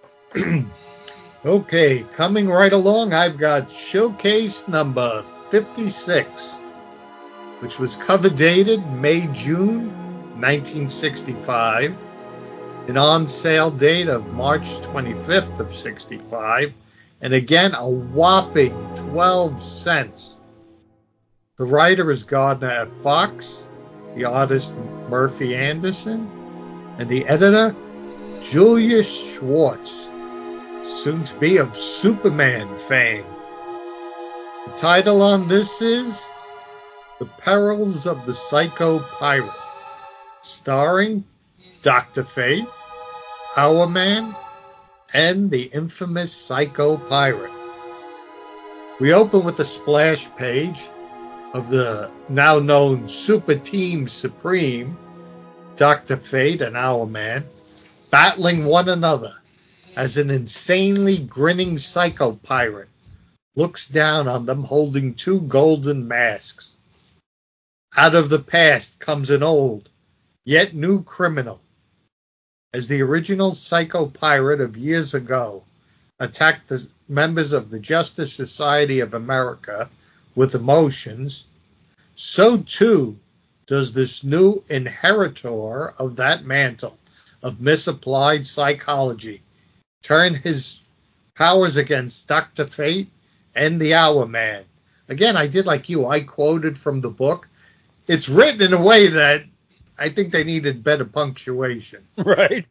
Okay, coming right along, I've got Showcase number fifty-six, which was cover dated May June nineteen sixty-five, an on sale date of March twenty-fifth of sixty-five, and again a whopping twelve cents. The writer is Gardner F. Fox, the artist Murphy Anderson, and the editor Julius Schwartz, soon to be of Superman fame. The title on this is The Perils of the Psycho Pirate, starring Doctor Fate, Hourman, and the infamous Psycho Pirate. We open with a splash page of the now known Super Team Supreme, Doctor Fate and Hourman, battling one another as an insanely grinning psycho pirate looks down on them holding two golden masks. Out of the past comes an old, yet new criminal, as the original psycho pirate of years ago attacked the members of the Justice Society of America with emotions, so too does this new inheritor of that mantle of misapplied psychology turn his powers against Doctor Fate and the Hourman. Again, I did like you. I quoted from the book. It's written in a way that I think they needed better punctuation. Right.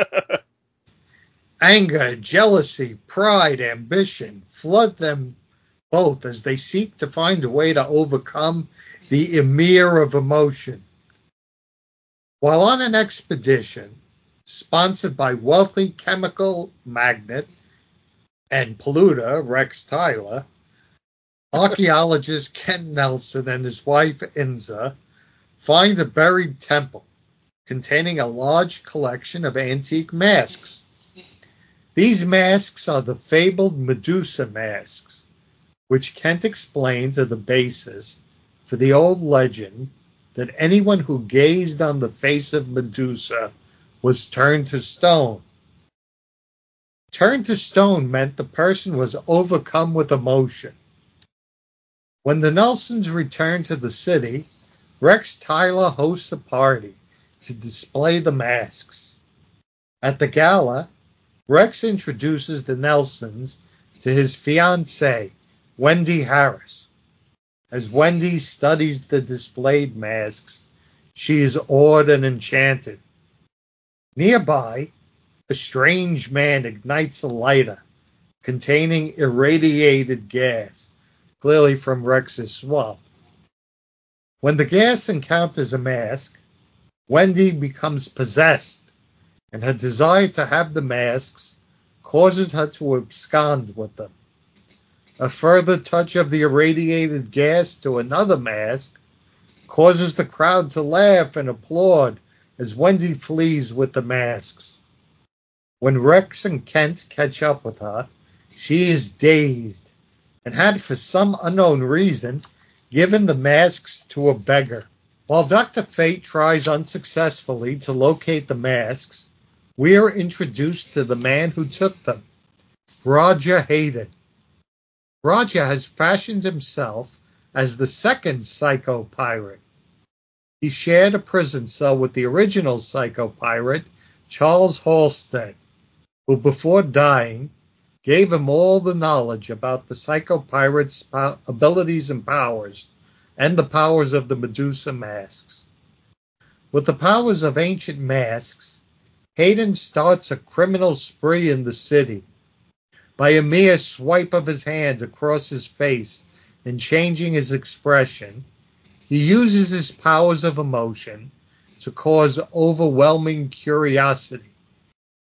Anger, jealousy, pride, ambition flood them both as they seek to find a way to overcome the Emir of emotion. While on an expedition sponsored by wealthy chemical magnate and polluter Rex Tyler, archaeologist Ken Nelson and his wife Inza find a buried temple containing a large collection of antique masks. These masks are the fabled Medusa masks, which Kent explains are the basis for the old legend that anyone who gazed on the face of Medusa was turned to stone. Turned to stone meant the person was overcome with emotion. When the Nelsons return to the city, Rex Tyler hosts a party to display the masks. At the gala, Rex introduces the Nelsons to his fiancée, Wendy Harris. As Wendy studies the displayed masks, she is awed and enchanted. Nearby, a strange man ignites a lighter containing irradiated gas, clearly from Rex's swamp. When the gas encounters a mask, Wendy becomes possessed, and her desire to have the masks causes her to abscond with them. A further touch of the irradiated gas to another mask causes the crowd to laugh and applaud as Wendy flees with the masks. When Rex and Kent catch up with her, she is dazed and had, for some unknown reason, given the masks to a beggar. While Doctor Fate tries unsuccessfully to locate the masks, we are introduced to the man who took them, Roger Hayden. Roger has fashioned himself as the second Psycho Pirate. He shared a prison cell with the original Psycho Pirate, Charles Halstead, who before dying gave him all the knowledge about the Psycho Pirate's abilities and powers, and the powers of the Medusa masks. With the powers of ancient masks, Hayden starts a criminal spree in the city. By a mere swipe of his hand across his face and changing his expression, he uses his powers of emotion to cause overwhelming curiosity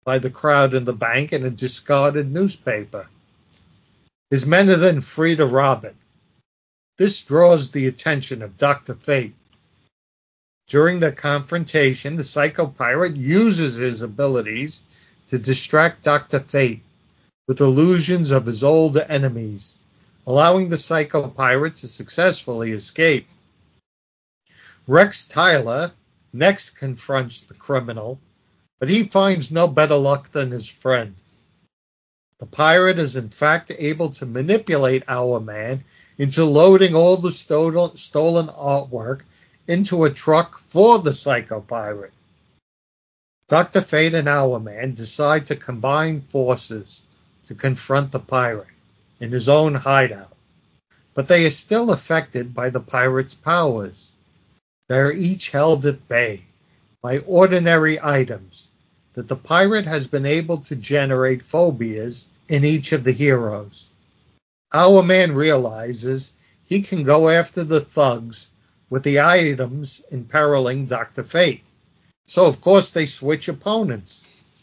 by the crowd in the bank in a discarded newspaper. His men are then free to rob it. This draws the attention of Doctor Fate. During the confrontation, the Psycho Pirate uses his abilities to distract Doctor Fate with illusions of his old enemies, allowing the Psycho Pirate to successfully escape. Rex Tyler next confronts the criminal, but he finds no better luck than his friend. The pirate is in fact able to manipulate Hourman into loading all the stolen, stolen artwork into a truck for the Psycho Pirate. Doctor Fate and Hourman decide to combine forces to confront the pirate in his own hideout, but they are still affected by the pirate's powers. They are each held at bay by ordinary items that the pirate has been able to generate phobias in each of the heroes. Hourman realizes he can go after the thugs with the items imperiling Doctor Fate. So, of course, they switch opponents.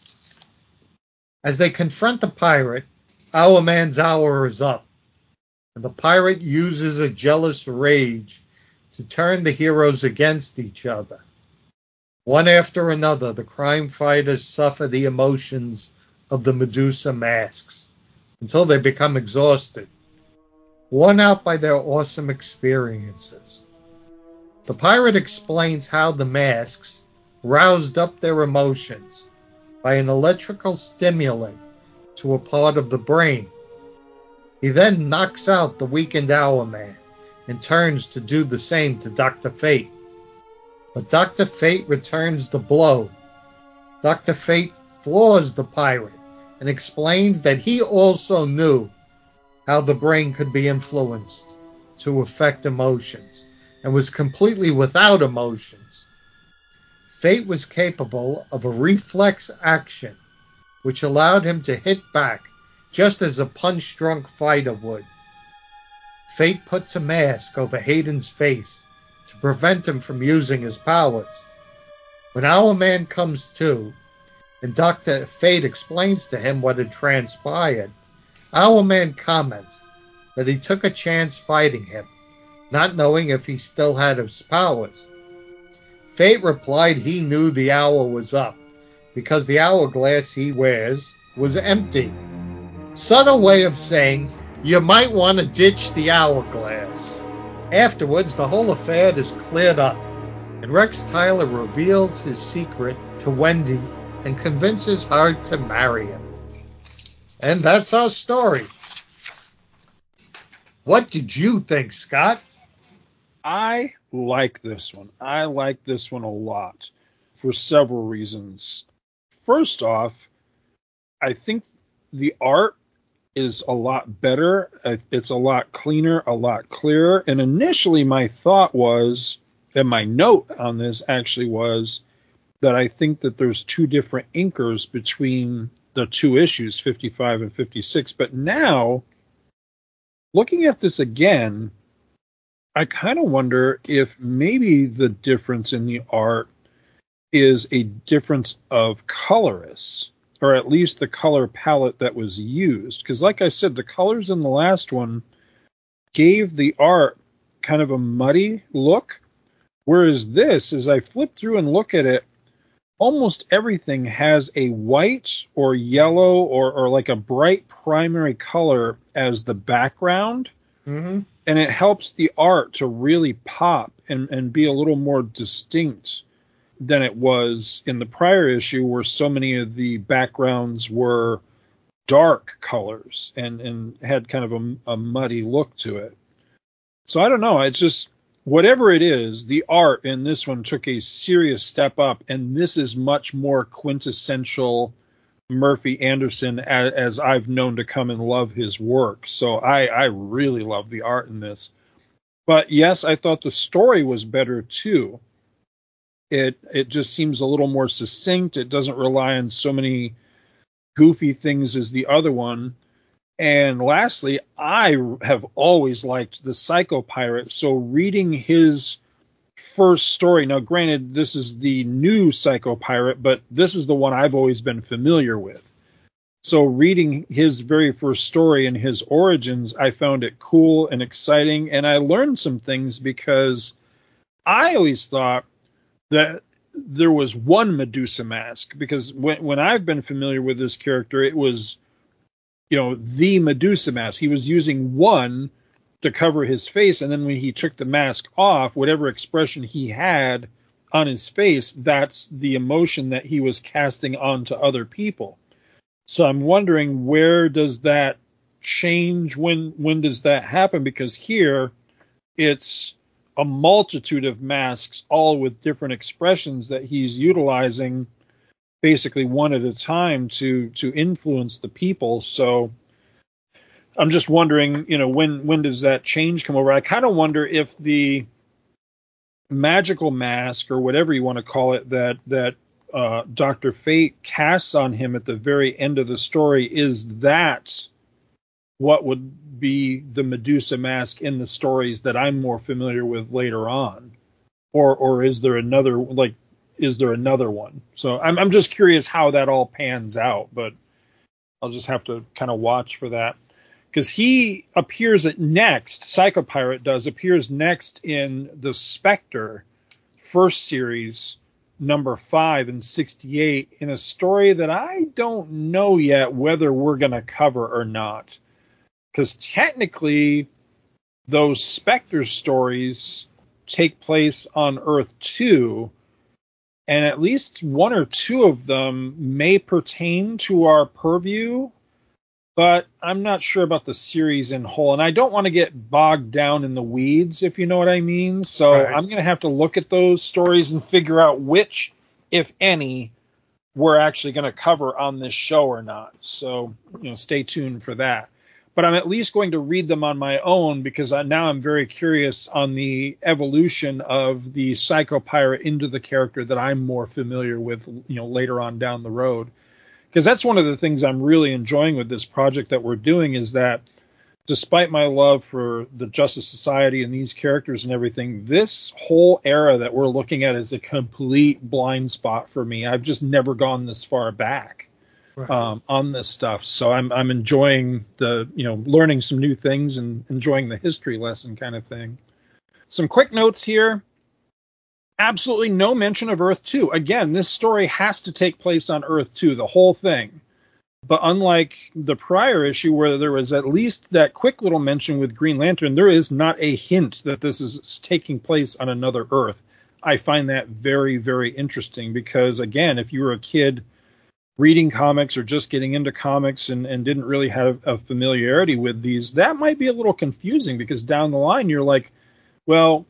As they confront the pirate, Hourman's hour is up, and the pirate uses a jealous rage to turn the heroes against each other. One after another, the crime fighters suffer the emotions of the Medusa masks until they become exhausted, worn out by their awesome experiences. The pirate explains how the masks roused up their emotions by an electrical stimulant to a part of the brain. He then knocks out the weakened Hourman and turns to do the same to Doctor Fate. But Doctor Fate returns the blow. Doctor Fate floors the pirate and explains that he also knew how the brain could be influenced to affect emotions and was completely without emotions. Fate was capable of a reflex action which allowed him to hit back just as a punch-drunk fighter would. Fate puts a mask over Hayden's face to prevent him from using his powers. When Hourman comes to, and Doctor Fate explains to him what had transpired, Hourman comments that he took a chance fighting him, not knowing if he still had his powers. Fate replied he knew the hour was up, because the hourglass he wears was empty. Subtle way of saying, you might want to ditch the hourglass. Afterwards, the whole affair is cleared up, and Rex Tyler reveals his secret to Wendy and convinces her to marry him. And that's our story. What did you think, Scott? I like this one. I like this one a lot for several reasons. First off, I think the art is a lot better. It's a lot cleaner, a lot clearer. And initially my thought was, and my note on this actually was, that I think that there's two different inkers between the two issues, fifty-five and fifty-six. But now, looking at this again, I kind of wonder if maybe the difference in the art is a difference of colorists, or at least the color palette that was used. Because like I said, the colors in the last one gave the art kind of a muddy look, whereas this, as I flip through and look at it, almost everything has a white or yellow or, or like a bright primary color as the background. Mm-hmm. And it helps the art to really pop and, and be a little more distinct than it was in the prior issue, where so many of the backgrounds were dark colors and, and had kind of a, a muddy look to it. So I don't know. It's just, whatever it is, the art in this one took a serious step up, and this is much more quintessential Murphy Anderson as, as I've known to come and love his work. So I, I really love the art in this. But yes, I thought the story was better too. It it just seems a little more succinct. It doesn't rely on so many goofy things as the other one. And lastly, I have always liked the Psycho Pirate, so reading his first story, now granted, this is the new Psycho Pirate, but this is the one I've always been familiar with. So reading his very first story and his origins, I found it cool and exciting, and I learned some things because I always thought that there was one Medusa mask, because when, when I've been familiar with this character, it was, you know, the Medusa mask. He was using one to cover his face, and then when he took the mask off, whatever expression he had on his face, that's the emotion that he was casting onto other people. So I'm wondering, where does that change? When when does that happen? Because here it's a multitude of masks, all with different expressions that he's utilizing, basically one at a time, to to influence the people. So I'm just wondering, you know, when when does that change come over? I kind of wonder if the magical mask, or whatever you want to call it, that that uh, Doctor Fate casts on him at the very end of the story, is that what would be the Medusa mask in the stories that I'm more familiar with later on, or or is there another, like, is there another one? So I'm I'm just curious how that all pans out, but I'll just have to kind of watch for that. Because he appears at next, Psycho Pirate does, appears next in the Spectre first series, number five in sixty-eight, in a story that I don't know yet whether we're going to cover or not. Because technically, those Spectre stories take place on Earth two, and at least one or two of them may pertain to our purview, but I'm not sure about the series in whole, and I don't want to get bogged down in the weeds, if you know what I mean. So right. I'm going to have to look at those stories and figure out which, if any, we're actually going to cover on this show or not. So, you know, stay tuned for that. But I'm at least going to read them on my own, because I, now I'm very curious on the evolution of the Psycho Pirate into the character that I'm more familiar with, you know, later on down the road. Because that's one of the things I'm really enjoying with this project that we're doing, is that despite my love for the Justice Society and these characters and everything, this whole era that we're looking at is a complete blind spot for me. I've just never gone this far back right. um, on this stuff. So I'm I'm enjoying the, you know, learning some new things and enjoying the history lesson kind of thing. Some quick notes here. Absolutely no mention of Earth two. Again, this story has to take place on Earth two, the whole thing. But unlike the prior issue, where there was at least that quick little mention with Green Lantern, there is not a hint that this is taking place on another Earth. I find that very, very interesting, because, again, if you were a kid reading comics or just getting into comics and, and didn't really have a familiarity with these, that might be a little confusing, because down the line you're like, well,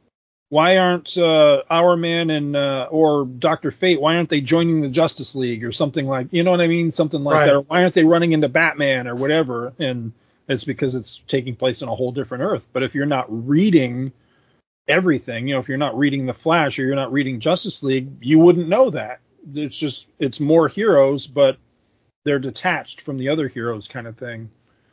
why aren't uh, Hourman and uh, or Doctor Fate, why aren't they joining the Justice League or something like, you know what I mean? Something like right. that. Or why aren't they running into Batman or whatever? And it's because it's taking place on a whole different Earth. But if you're not reading everything, you know, if you're not reading The Flash or you're not reading Justice League, you wouldn't know that. It's just, it's more heroes, but they're detached from the other heroes kind of thing.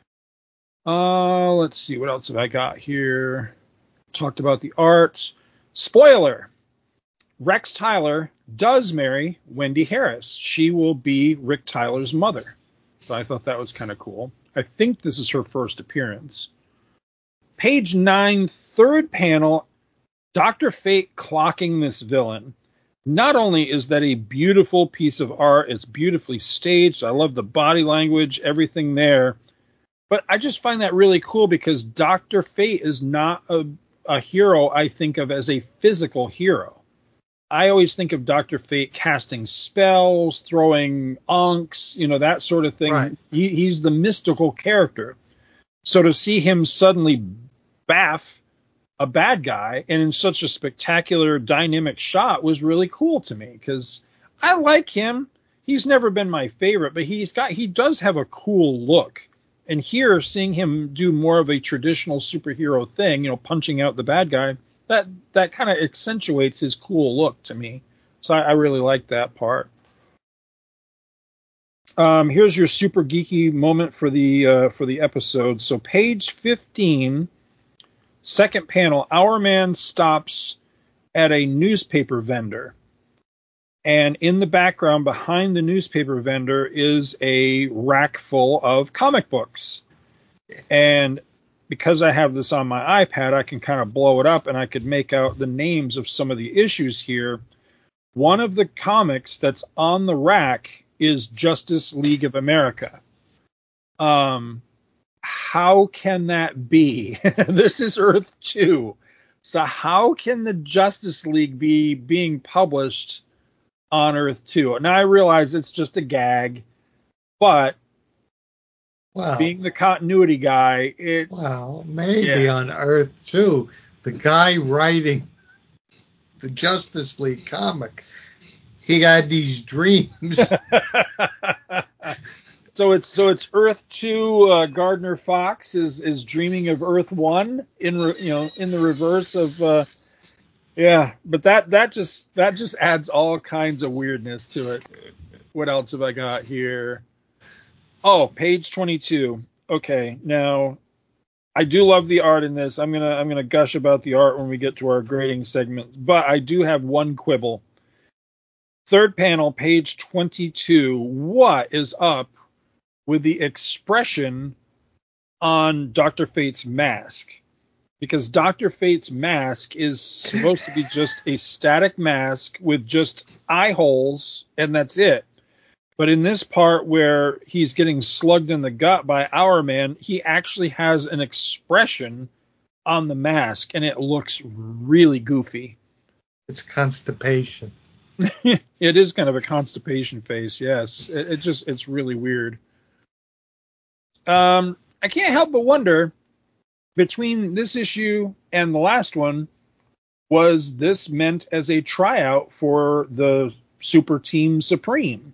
Uh, let's see, what else have I got here? Talked about the art. Spoiler, Rex Tyler does marry Wendy Harris. She will be Rick Tyler's mother. So I thought that was kind of cool. I think this is her first appearance. Page nine, third panel, Doctor Fate clocking this villain. Not only is that a beautiful piece of art, it's beautifully staged. I love the body language, everything there. But I just find that really cool, because Doctor Fate is not a a hero I think of as a physical hero. I always think of Doctor Fate casting spells, throwing ankhs, you know, that sort of thing. Right. He, he's the mystical character. So to see him suddenly baff a bad guy and in such a spectacular, dynamic shot was really cool to me, because I like him. He's never been my favorite, but he's got he does have a cool look. And here, seeing him do more of a traditional superhero thing, you know, punching out the bad guy, that that kind of accentuates his cool look to me. So I, I really like that part. Um, here's your super geeky moment for the uh, for the episode. So page fifteen, second panel, Hourman stops at a newspaper vendor. And in the background behind the newspaper vendor is a rack full of comic books. And because I have this on my iPad, I can kind of blow it up and I could make out the names of some of the issues here. One of the comics that's on the rack is Justice League of America. Um, how can that be? This is Earth two. So how can the Justice League be being published on Earth two? Now, I realize it's just a gag, but well, being the continuity guy, it... Well, maybe yeah. on Earth two, the guy writing the Justice League comic, he had these dreams. So it's so it's Earth two. Uh, Gardner Fox is is dreaming of Earth one in re, you know in the reverse of uh, yeah. But that that just that just adds all kinds of weirdness to it. What else have I got here? Oh, page twenty-two. Okay, now I do love the art in this. I'm gonna I'm gonna gush about the art when we get to our grading segment. But I do have one quibble. Third panel, page twenty-two. What is up with the expression on Doctor Fate's mask? Because Doctor Fate's mask is supposed to be just a static mask with just eye holes, and that's it. But in this part where he's getting slugged in the gut by Our Man, he actually has an expression on the mask, and it looks really goofy. It's constipation. It is kind of a constipation face, yes. It, it just, it's really weird. Um, I can't help but wonder, between this issue and the last one, was this meant as a tryout for the Super Team Supreme?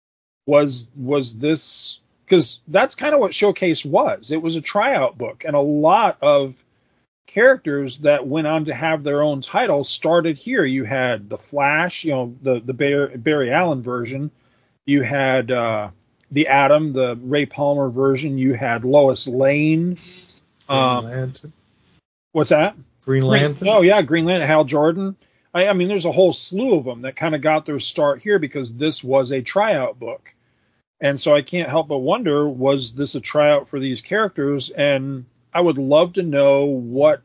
Was was this, because that's kind of what Showcase was. It was a tryout book, and a lot of characters that went on to have their own titles started here. You had the Flash, you know, the the Barry, Barry Allen version. You had uh, the Atom, the Ray Palmer version. You had Lois Lane. Green Um, Lantern. What's that? Green Lantern. Green, oh yeah, Green Lantern. Hal Jordan. I, I mean, there's a whole slew of them that kind of got their start here because this was a tryout book. And so I can't help but wonder, was this a tryout for these characters? And I would love to know what,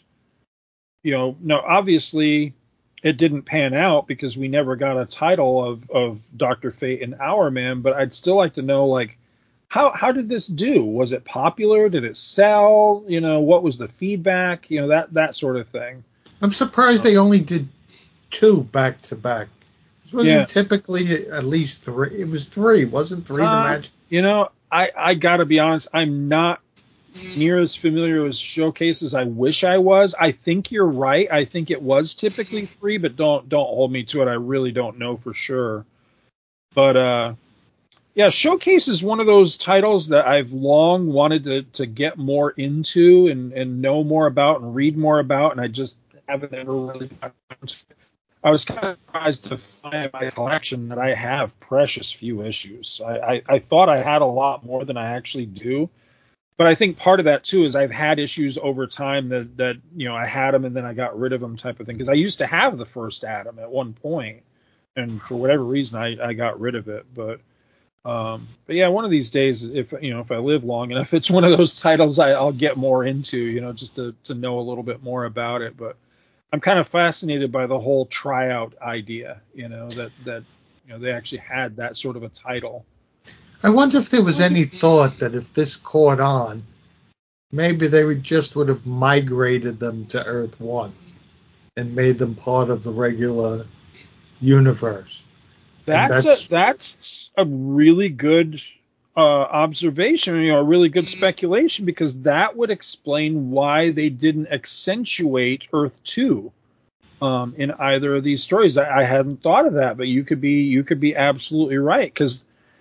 you know, no, obviously it didn't pan out because we never got a title of, of Doctor Fate and Our Man, but I'd still like to know, like, how, how did this do? Was it popular? Did it sell? You know, what was the feedback? You know, that, that sort of thing. I'm surprised they only did two back to back. This wasn't Yeah. typically at least three. It was three. Wasn't three the Uh, match? You know, I, I got to be honest. I'm not near as familiar with Showcase as I wish I was. I think you're right. I think it was typically three, but don't don't hold me to it. I really don't know for sure. But uh, yeah, Showcase is one of those titles that I've long wanted to, to get more into and, and know more about and read more about, and I just haven't ever really gotten to it. I was kind of surprised to find in my collection that I have precious few issues. I, I, I thought I had a lot more than I actually do. But I think part of that, too, is I've had issues over time that, that you know, I had them and then I got rid of them type of thing. Because I used to have the first Atom at one point, and for whatever reason, I, I got rid of it. But, um, but yeah, one of these days, if you know, if I live long enough, it's one of those titles I, I'll get more into, you know, just to, to know a little bit more about it. But I'm kind of fascinated by the whole tryout idea, you know, that, that you know, they actually had that sort of a title. I wonder if there was any thought that if this caught on, maybe they would just would have migrated them to Earth One and made them part of the regular universe. That's that's a, that's a really good uh, observation, you know, a really good speculation, because that would explain why they didn't accentuate Earth Two um, in either of these stories. I, I hadn't thought of that, but you could be you could be absolutely right, because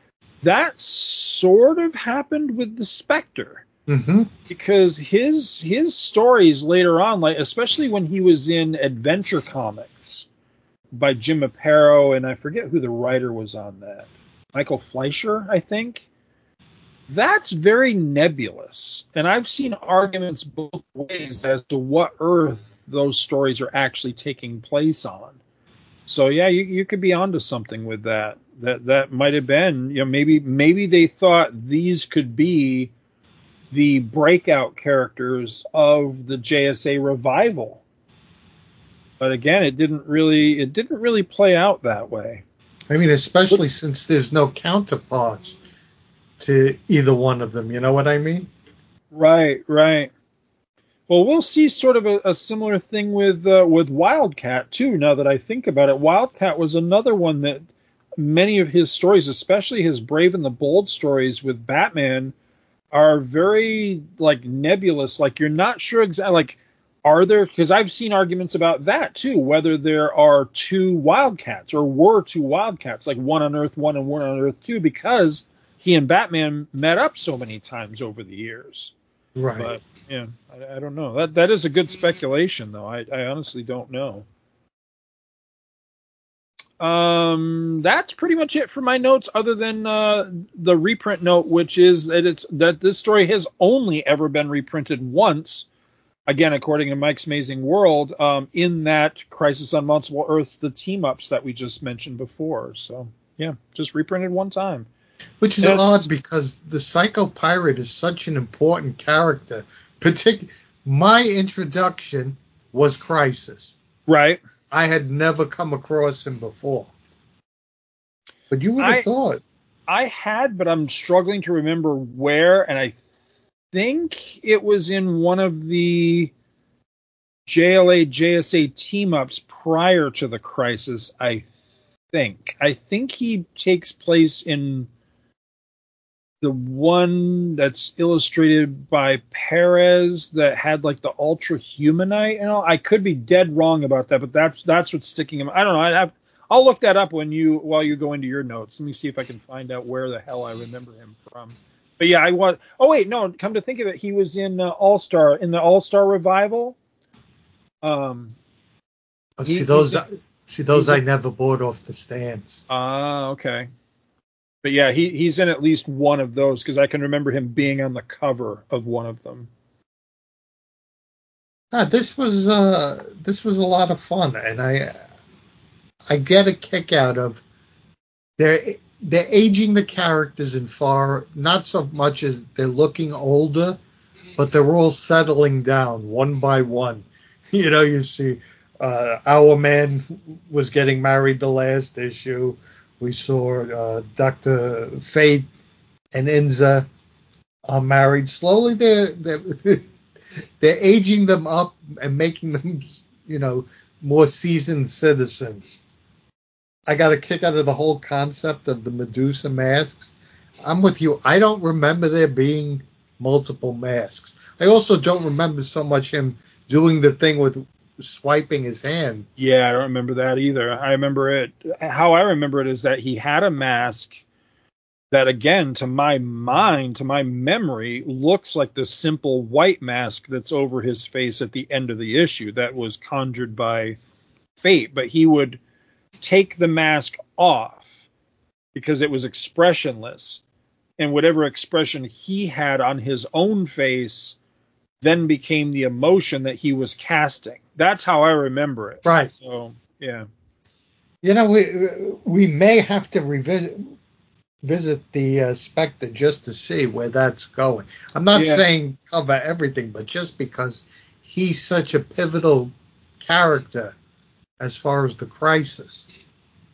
that sort of happened with the Spectre, mm-hmm. because his his stories later on, like especially when he was in Adventure Comics by Jim Aparo, and I forget who the writer was on that, Michael Fleischer, I think. That's very nebulous, and I've seen arguments both ways as to what Earth those stories are actually taking place on. So yeah, you, you could be onto something with that. That that might have been, you know, maybe maybe they thought these could be the breakout characters of the J S A revival. But again, it didn't really it didn't really play out that way. I mean, especially since there's no counterparts to either one of them. You know what I mean? Right, right. Well, we'll see sort of a, a similar thing with uh, with Wildcat too. Now that I think about it, Wildcat was another one that many of his stories, especially his Brave and the Bold stories with Batman, are very like nebulous. Like you're not sure exactly. Like, are there? Because I've seen arguments about that too, whether there are two Wildcats or were two Wildcats, like one on Earth one and one on Earth two, because he and Batman met up so many times over the years. Right. But yeah, I, I don't know. That that is a good speculation, though. I, I honestly don't know. Um, that's pretty much it for my notes, other than uh, the reprint note, which is that it's that this story has only ever been reprinted once. Again, according to Mike's Amazing World, um, in that Crisis on Multiple Earths, the team ups that we just mentioned before. So yeah, just reprinted one time. Which is Yes. odd because the Psycho Pirate is such an important character. Partic- My introduction was Crisis. Right. I had never come across him before. But you would have I- thought. I had, but I'm struggling to remember where, and I think it was in one of the J L A J S A team ups prior to the Crisis. I think. I think he takes place in the one that's illustrated by Perez that had like the Ultra Humanite and all. I could be dead wrong about that, but that's that's what's sticking in. I don't know. I have. I'll look that up when you while you go into your notes. Let me see if I can find out where the hell I remember him from. But yeah, I was. Oh wait, no. Come to think of it, he was in uh, All Star in the All Star revival. Um. Oh, he- see those. he's- See those. he's a- I never bought off the stands. Ah, okay. But yeah, he he's in at least one of those because I can remember him being on the cover of one of them. Ah, this was uh, this was a lot of fun, and I I get a kick out of they're they're aging the characters in far not so much as they're looking older, but they're all settling down one by one. You know, you see uh, Our Man was getting married the last issue. We saw uh, Doctor Fate and Inza are married. Slowly, they're, they're they're aging them up and making them, you know, more seasoned citizens. I got a kick out of the whole concept of the Medusa masks. I'm with you. I don't remember there being multiple masks. I also don't remember so much him doing the thing with swiping his hand. Yeah, I don't remember that either. I remember it. How I remember it is that he had a mask that, again, to my mind, to my memory, looks like the simple white mask that's over his face at the end of the issue that was conjured by Fate. But he would take the mask off because it was expressionless. And whatever expression he had on his own face then became the emotion that he was casting. That's how I remember it. Right. So, yeah. You know, we we may have to revisit visit the uh, Spectre just to see where that's going. I'm not Yeah. saying cover everything, but just because he's such a pivotal character as far as the Crisis.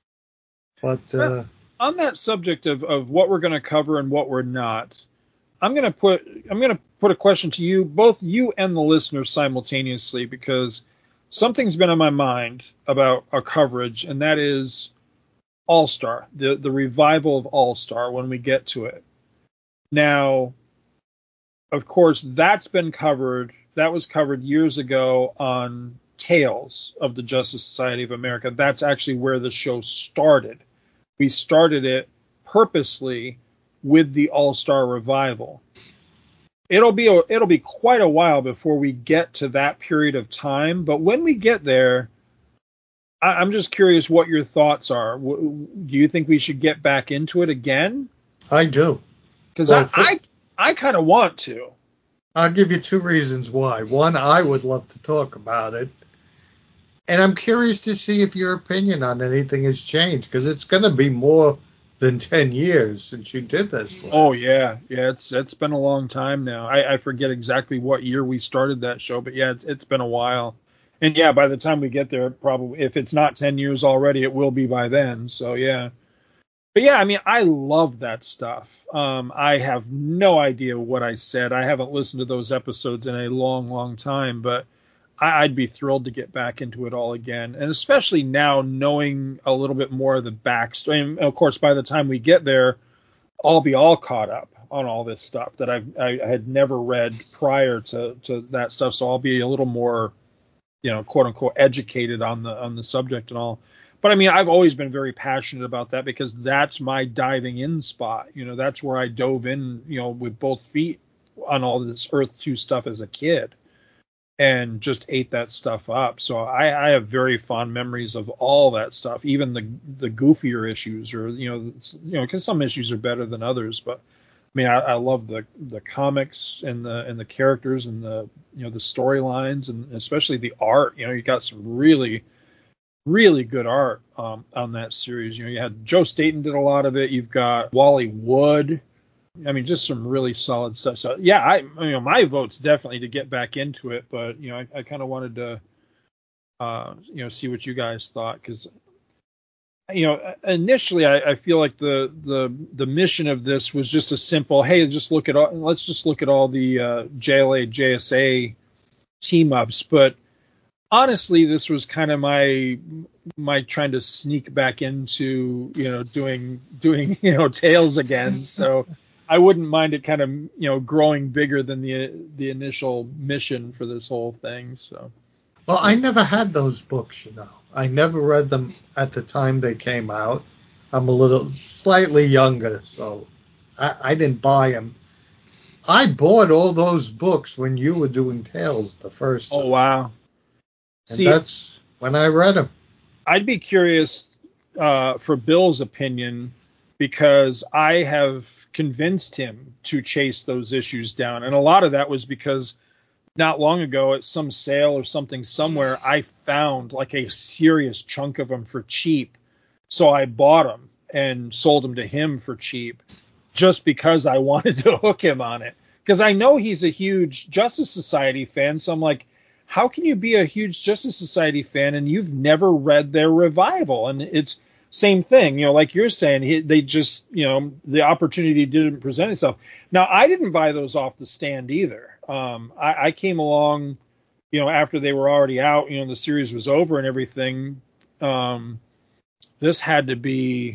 But uh, On that subject of, of what we're going to cover and what we're not, I'm going to put I'm going to put a question to you, both you and the listeners simultaneously, because something's been on my mind about our coverage, and that is All-Star, the, the revival of All-Star when we get to it. Now, of course, that's been covered. That was covered years ago on Tales of the Justice Society of America. That's actually where the show started. We started it purposely with the All-Star revival. It'll be a, it'll be quite a while before we get to that period of time, but when we get there, I, I'm just curious what your thoughts are. W- do you think we should get back into it again? I do. Because Well, I, for- I I kind of want to. I'll give you two reasons why. One, I would love to talk about it. And I'm curious to see if your opinion on anything has changed, because it's going to be more than ten years since you did this one. Oh, yeah. Yeah, it's it's been a long time now. I, I forget exactly what year we started that show, but yeah, it's, it's been a while. And yeah, by the time we get there, probably, if it's not ten years already, it will be by then. So, yeah. But yeah, I mean, I love that stuff. Um, I have no idea what I said. I haven't listened to those episodes in a long, long time, but I, I'd be thrilled to get back into it all again. And especially now knowing a little bit more of the backstory. And of course, by the time we get there, I'll be all caught up on all this stuff that I've, I had never read prior to, to that stuff. So I'll be a little more, you know, quote unquote, educated on the, on the subject and all. But I mean, I've always been very passionate about that because that's my diving in spot. You know, that's where I dove in, you know, with both feet on all this Earth two stuff as a kid and just ate that stuff up. So I, I have very fond memories of all that stuff, even the the goofier issues, or, you know, you know, because some issues are better than others. But I mean, I, I love the the comics and the and the characters and the, you know, the storylines, and especially the art. You know, you got some really really good art um, on that series. You know, you had Joe Staton did a lot of it. You've got Wally Wood. I mean, just some really solid stuff. So yeah, I, you know, my vote's definitely to get back into it, but you know, I, I kind of wanted to, uh, you know, see what you guys thought, because, you know, initially I, I feel like the the the mission of this was just a simple, hey, just look at all, let's just look at all the uh, J L A J S A team ups, but honestly, this was kind of my my trying to sneak back into, you know, doing doing you know, Tales again. So I wouldn't mind it kind of, you know, growing bigger than the the initial mission for this whole thing. So. Well, I never had those books, you know. I never read them at the time they came out. I'm a little slightly younger, so I, I didn't buy them. I bought all those books when you were doing Tales the first time. Oh, wow. And See, that's when I read them. I'd be curious uh, for Bill's opinion, because I have convinced him to chase those issues down. And a lot of that was because not long ago at some sale or something somewhere, I found like a serious chunk of them for cheap. So I bought them and sold them to him for cheap just because I wanted to hook him on it. Because I know he's a huge Justice Society fan. So I'm like, how can you be a huge Justice Society fan and you've never read their revival? And it's same thing, you know, like you're saying, he, they just, you know, the opportunity didn't present itself. Now, I didn't buy those off the stand either. Um, I, I came along, you know, after they were already out, you know, the series was over and everything. Um, this had to be,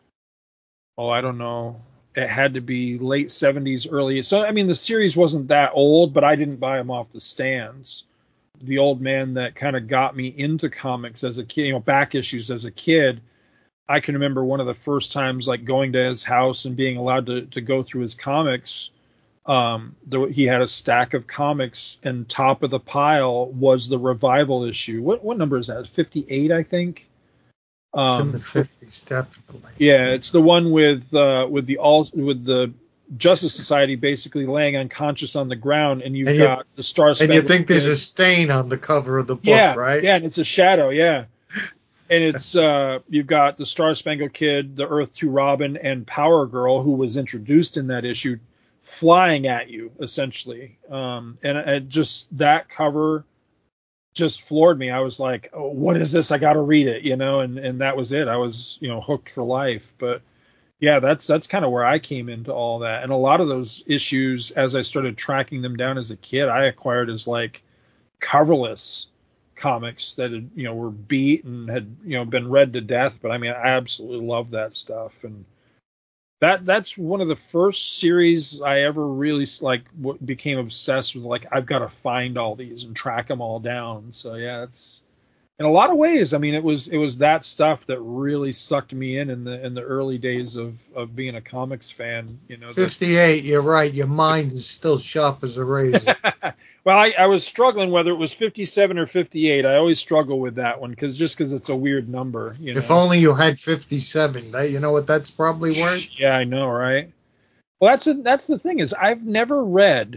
oh, I don't know. It had to be late seventies, early. So, I mean, the series wasn't that old, but I didn't buy them off the stands. The old man that kind of got me into comics as a kid, you know, back issues as a kid, I can remember one of the first times like going to his house and being allowed to, to go through his comics. Um, there, he had a stack of comics, and top of the pile was the revival issue. What what number is that? fifty-eight, I think. Um, it's in the fifties, definitely. Yeah, it's the one with uh, with the all with the Justice Society basically laying unconscious on the ground, and you've and you, got the Star Spangled And you think Kid. there's a stain on the cover of the book, yeah, right? Yeah, and it's a shadow, yeah. And it's uh, you've got the Star Spangled Kid, the Earth two Robin, and Power Girl, who was introduced in that issue, flying at you essentially. Um, and it just that cover just floored me. I was like, oh, what is this? I got to read it, you know. And and that was it. I was, you know, hooked for life. But yeah, that's that's kind of where I came into all that. And a lot of those issues, as I started tracking them down as a kid, I acquired as like coverless comics that had, you know, were beat and had, you know, been read to death. But I mean, I absolutely love that stuff. And that that's one of the first series I ever really like w- became obsessed with. Like, I've got to find all these and track them all down. So yeah, it's in a lot of ways. I mean, it was it was that stuff that really sucked me in in the in the early days of, of being a comics fan. You know, fifty-eight. The, you're right. Your mind is still sharp as a razor. Well, I, I was struggling whether it was fifty-seven or fifty-eight. I always struggle with that one because just because it's a weird number. You know? If only you had fifty-seven. That, you know what that's probably worth? Yeah, I know, right? Well, that's a, that's the thing is I've never read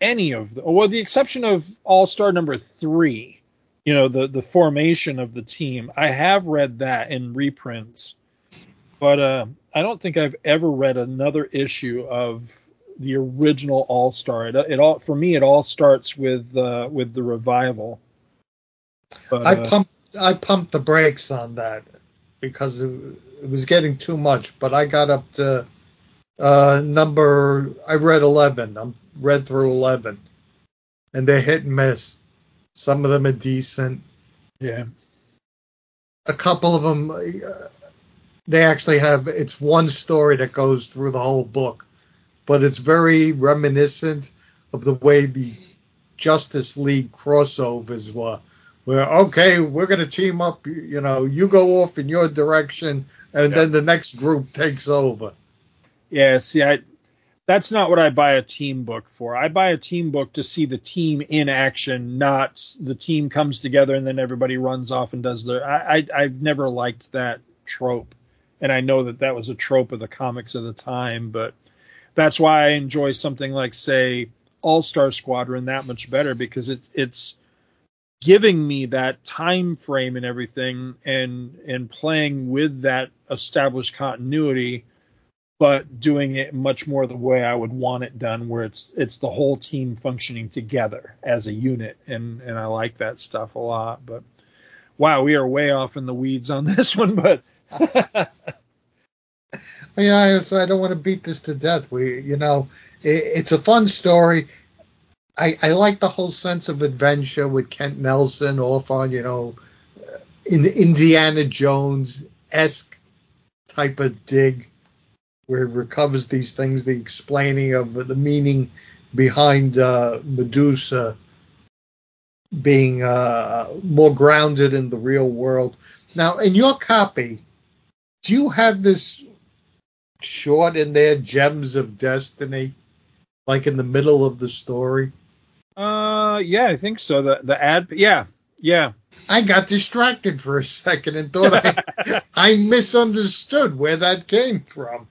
any of the, well, the exception of All-Star number three, you know, the, the formation of the team. I have read that in reprints, but uh, I don't think I've ever read another issue of the original All-Star. It, it all, for me, it all starts with uh, with the revival. But, I uh, pumped I pumped the brakes on that because it, it was getting too much. But I got up to uh, number. I read eleven. I'm read through eleven, and they're hit and miss. Some of them are decent. Yeah. A couple of them, uh, they actually have. It's one story that goes through the whole book, but it's very reminiscent of the way the Justice League crossovers were. Where, okay, we're going to team up, you know, you go off in your direction, and Yeah. then the next group takes over. Yeah, see, I that's not what I buy a team book for. I buy a team book to see the team in action, not the team comes together and then everybody runs off and does their... I, I, I've never liked that trope, and I know that that was a trope of the comics of the time, but that's why I enjoy something like, say, All-Star Squadron that much better, because it, it's giving me that time frame and everything, and and playing with that established continuity, but doing it much more the way I would want it done, where it's it's the whole team functioning together as a unit, and and I like that stuff a lot. But wow, we are way off in the weeds on this one, but Yeah, so I don't want to beat this to death. We, you know, it, it's a fun story. I, I like the whole sense of adventure with Kent Nelson off on, you know, in Indiana Jones-esque type of dig, where it recovers these things, the explaining of the meaning behind uh, Medusa being uh, more grounded in the real world. Now, in your copy, do you have this short in there, Gems of Destiny, like in the middle of the story? uh, yeah, I think so. The the ad, yeah, yeah. I got distracted for a second and thought I, I misunderstood where that came from.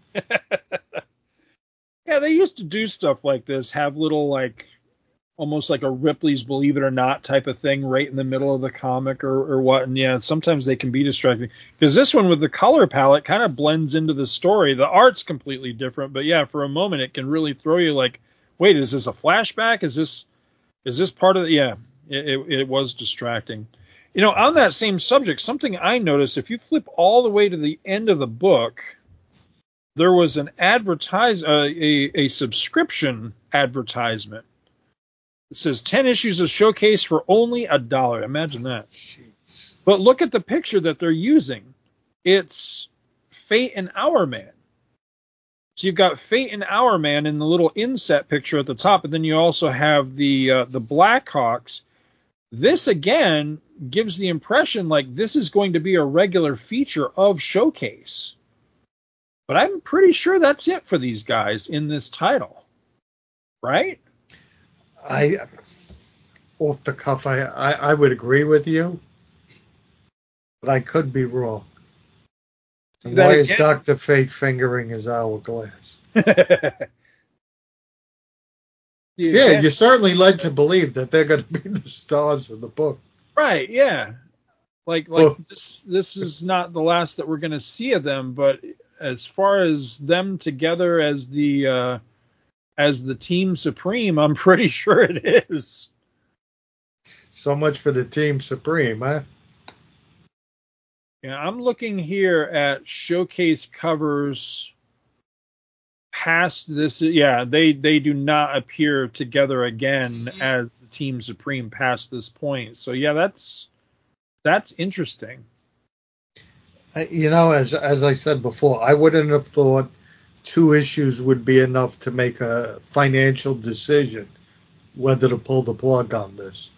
Yeah, they used to do stuff like this, have little, like, almost like a Ripley's Believe It or Not type of thing right in the middle of the comic or, or what. And yeah, sometimes they can be distracting, because this one with the color palette kind of blends into the story. The art's completely different, but yeah, for a moment it can really throw you like, wait, is this a flashback? Is this, is this part of the, yeah, it, it, it was distracting. You know, on that same subject, something I noticed, if you flip all the way to the end of the book, there was an advertise, uh, a, a subscription advertisement. It says ten issues of Showcase for only a dollar. Imagine that. Jeez. But look at the picture that they're using. It's Fate and Hourman. So you've got Fate and Hourman in the little inset picture at the top, and then you also have the uh, the Blackhawks. This again gives the impression like this is going to be a regular feature of Showcase. But I'm pretty sure that's it for these guys in this title, right? I, off the cuff, I, I, I would agree with you, but I could be wrong. And That why is again- Doctor Fate fingering his hourglass? Yeah, Yeah, you're certainly led to believe that they're going to be the stars of the book. right, yeah. Like like Well- this this is not the last that we're going to see of them, but as far as them together as the uh, as the team supreme, I'm pretty sure it is. So much for the Team Supreme, huh? Yeah, I'm looking here at Showcase covers past this. Yeah, they they do not appear together again as the team supreme past this point. So yeah, that's that's interesting. I- You know, as as I said before, I wouldn't have thought two issues would be enough to make a financial decision whether to pull the plug on this.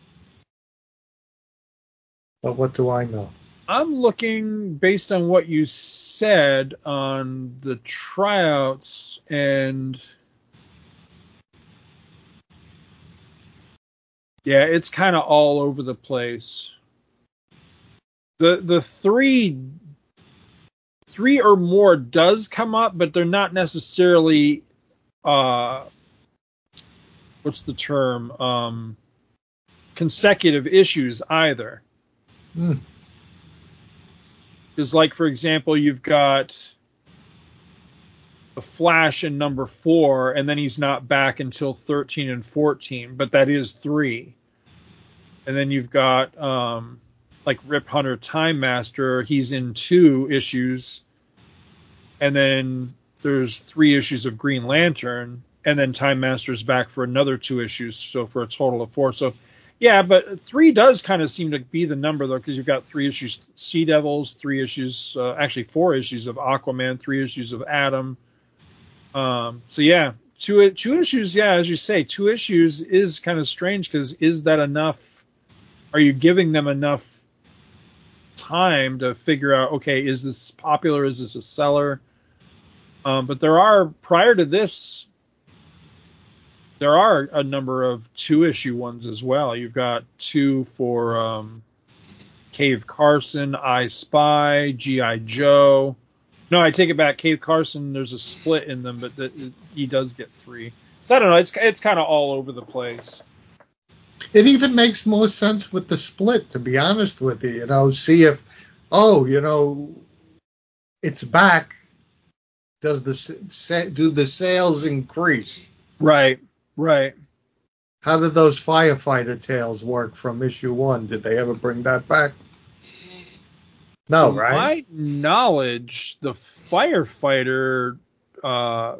But what do I know? I'm looking based on what you said on the tryouts, and yeah, it's kind of all over the place. The the three three or more does come up, but they're not necessarily uh what's the term? Um, consecutive issues either. Hmm. Because, like, for example, you've got the Flash in number four, and then he's not back until thirteen and fourteen, but that is three. And then you've got, um, like, Rip Hunter Time Master. He's in two issues. And then there's three issues of Green Lantern. And then Time Master's back for another two issues. So for a total of four. So, yeah, but three does kind of seem to be the number, though, because you've got three issues Sea Devils, three issues, uh, actually four issues of Aquaman, three issues of Atom. Um, so, yeah, two, two issues, yeah, as you say, two issues is kind of strange because is that enough? Are you giving them enough time to figure out, okay, is this popular? Is this a seller? Um, but there are, prior to this, there are a number of two-issue ones as well. You've got two for um, Cave Carson, I Spy, G I. Joe. No, I take it back. Cave Carson, there's a split in them, but the, he does get three. So I don't know. It's it's kind of all over the place. It even makes more sense with the split, to be honest with you. You know, see if, oh, you know, it's back. Does the do the sales increase? Right, right. How did those firefighter tales work from issue one? Did they ever bring that back? No, to right? my knowledge, the firefighter, uh,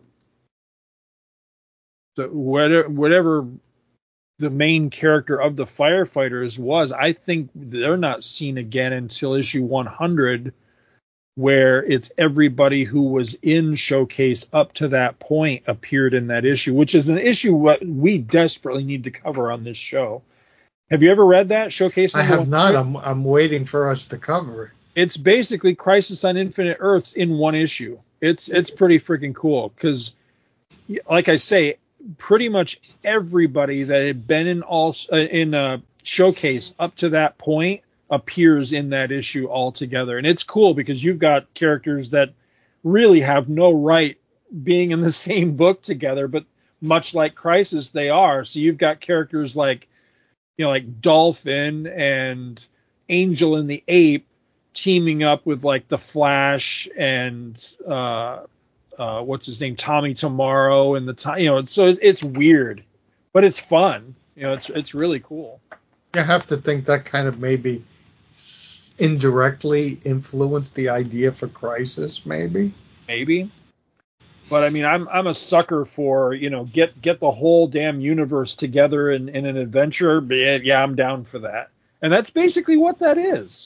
the, whatever, whatever the main character of the firefighters was, I think they're not seen again until issue one hundred, where it's everybody who was in Showcase up to that point appeared in that issue, which is an issue what we desperately need to cover on this show. Have you ever read that, Showcase number I have one not. hundred? I'm I'm waiting for us to cover it. It's basically Crisis on Infinite Earths in one issue. It's it's pretty freaking cool because, like I say, pretty much everybody that had been in all uh, in a Showcase up to that point appears in that issue altogether, and it's cool because you've got characters that really have no right being in the same book together, but much like Crisis, they are. So you've got characters like, you know, like Dolphin and Angel and the Ape teaming up with like the Flash and uh, uh, what's his name, Tommy Tomorrow, and the time, you know. So it's weird, but it's fun. You know, it's it's really cool. You have to think that kind of maybe indirectly influenced the idea for Crisis, maybe. Maybe. But I mean, I'm I'm a sucker for, you know, get get the whole damn universe together in, in an adventure. But yeah, I'm down for that. And that's basically what that is.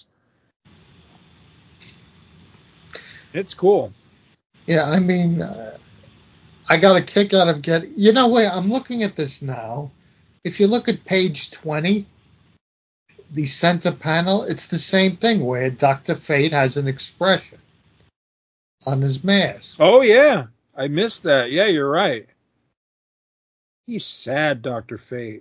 It's cool. Yeah, I mean, uh, I got a kick out of getting. You know, wait, I'm looking at this now. If you look at page twenty, the center panel, it's the same thing where Doctor Fate has an expression on his mask. Oh yeah, I missed that. Yeah, you're right. He's sad, Doctor Fate.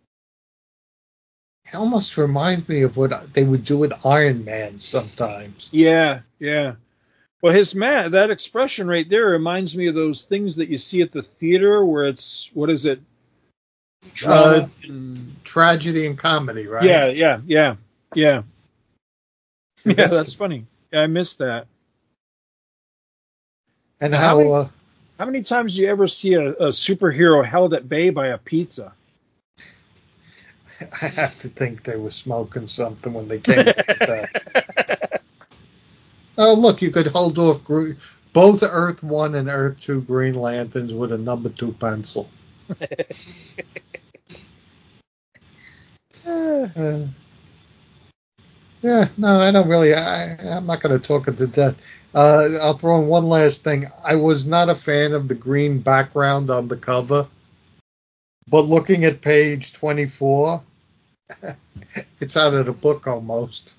It almost reminds me of what they would do with Iron Man sometimes. Yeah, yeah. Well, his man, that expression right there reminds me of those things that you see at the theater where it's, what is it? Drama Uh, and... Tragedy and comedy, right? Yeah, yeah, yeah, yeah. Yeah, That's- that's funny. Yeah, I missed that. And How how, many- uh, How many times do you ever see a, a superhero held at bay by a pizza? I have to think they were smoking something when they came up with that. Oh, look, you could hold off gr- both Earth one and Earth two Green Lanterns with a number two pencil. Uh, yeah, no, I don't really. I, I'm not going to talk it to death. Uh, I'll throw in one last thing. I was not a fan of the green background on the cover, but looking at page twenty-four, it's out of the book almost.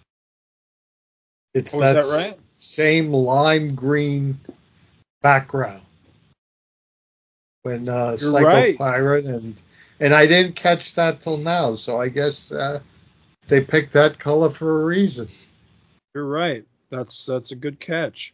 It's Oh, is that, that right? same lime green background when uh, You're Psycho right. Pirate, and and I didn't catch that till now. So I guess uh, they picked that color for a reason. You're right. That's that's a good catch.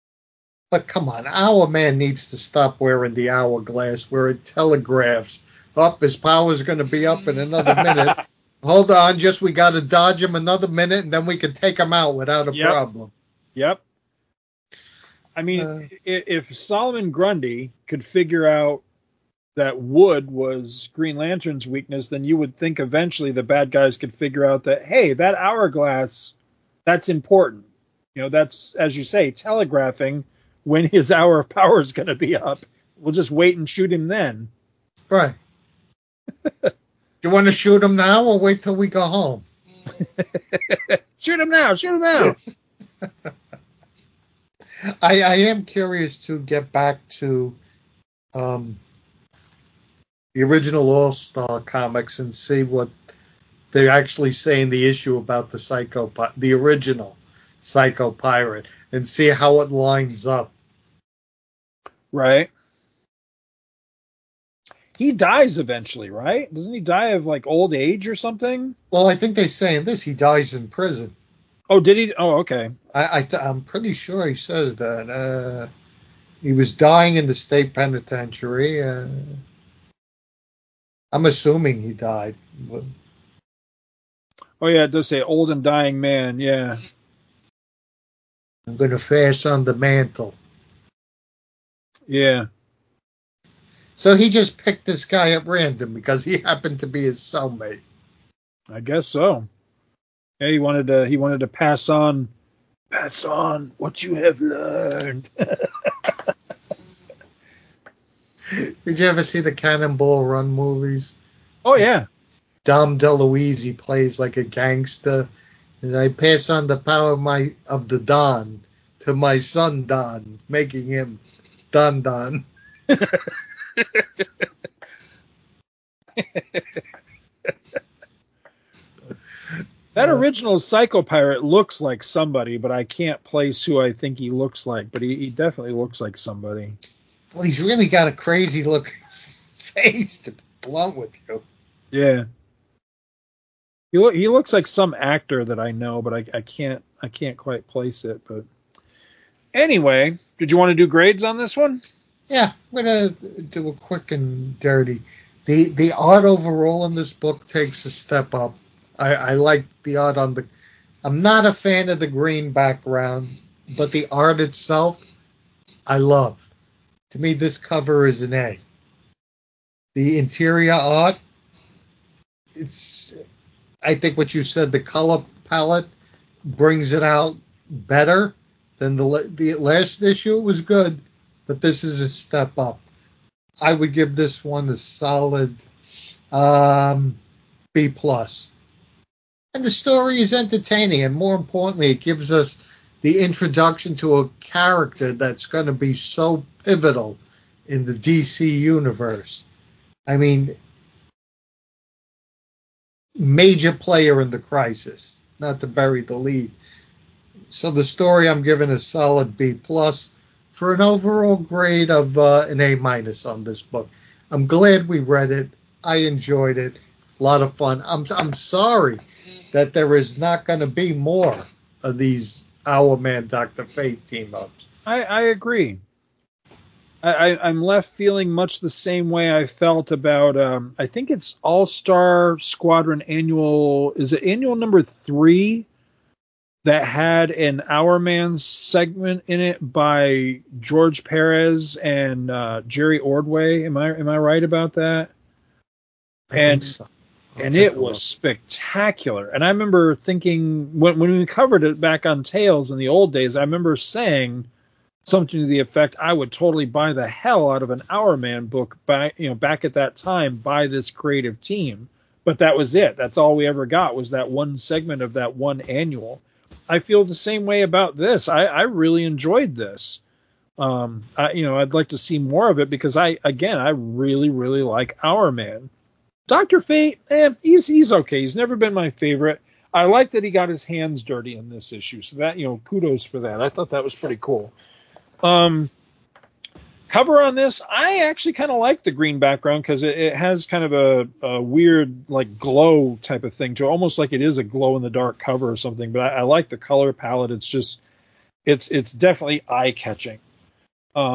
But come on, Our Man needs to stop wearing the hourglass where it telegraphs Up, his power's going to be up in another minute. Hold on, just we got to dodge him another minute, and then we can take him out without a Yep. problem. Yep. I mean, Uh, i- if Solomon Grundy could figure out that wood was Green Lantern's weakness, then you would think eventually the bad guys could figure out that, hey, that hourglass, that's important. You know, that's, as you say, telegraphing when his hour of power is going to be up. We'll just wait and shoot him then. right. You want to shoot him now or wait till we go home? Shoot him now, shoot him now. I, I am curious to get back to um, the original All-Star comics and see what they're actually saying the issue about the Psycho, Pi- the original Psycho Pirate, and see how it lines up. Right. He dies eventually, right? Doesn't he die of like old age or something? Well, I think they're saying this. He dies in prison. Oh, did he? Oh, okay. I, I th- I'm pretty sure he says that. Uh, he was dying in the state penitentiary. Uh, I'm assuming he died. But Oh, yeah, it does say old and dying man. Yeah. I'm going to fast on the mantle. Yeah. So he just picked this guy at random because he happened to be his cellmate. I guess so. Yeah, he wanted to. He wanted to pass on, pass on what you have learned. Did you ever see the Cannonball Run movies? Oh yeah. Dom DeLuise plays like a gangster, and I pass on the power of my of the Don to my son Don, making him Don Don. That original Psycho Pirate looks like somebody, but I can't place who I think he looks like. But he, he definitely looks like somebody. Well, he's really got a crazy looking face, to be blunt with you. Yeah. He look, he looks like some actor that I know, but I, I can't I can't quite place it. But anyway, did you want to do grades on this one? Yeah, I'm gonna do a quick and dirty. The the art overall in this book takes a step up. I, I like the art on the. I'm not a fan of the green background, but the art itself, I love. To me, this cover is an A. The interior art, it's. I think what you said, the color palette brings it out better than the the last issue. It was good, but this is a step up. I would give this one a solid um, B plus. And the story is entertaining, and more importantly, it gives us the introduction to a character that's going to be so pivotal in the D C universe. I mean, major player in the Crisis, not to bury the lead. So the story I'm giving a solid B plus for an overall grade of uh, an A minus on this book. I'm glad we read it. I enjoyed it. A lot of fun. I'm I'm sorry that there is not going to be more of these Hourman Doctor Fate team ups. I, I agree. I, I, I'm left feeling much the same way I felt about, um, I think it's All-Star Squadron Annual, is it annual number three that had an Hourman segment in it by George Perez and uh, Jerry Ordway. Am I am I right about that? I and think so. I'll and take it a look. was spectacular. And I remember thinking when when we covered it back on Tales in the old days, I remember saying something to the effect, I would totally buy the hell out of an Hourman book back, you know, back at that time by this creative team. But that was it. That's all we ever got was that one segment of that one annual. I feel the same way about this. I, I really enjoyed this. Um, I, you know, I'd like to see more of it because I, again, I really, really like Hourman. Doctor Fate, eh, he's he's okay. He's never been my favorite. I like that he got his hands dirty in this issue. So that, you know, kudos for that. I thought that was pretty cool. Um, cover on this, I actually kind of like the green background because it, it has kind of a, a weird like glow type of thing to it, almost like it is a glow in the dark cover or something. But I, I like the color palette. It's just, it's it's definitely eye catching. Um,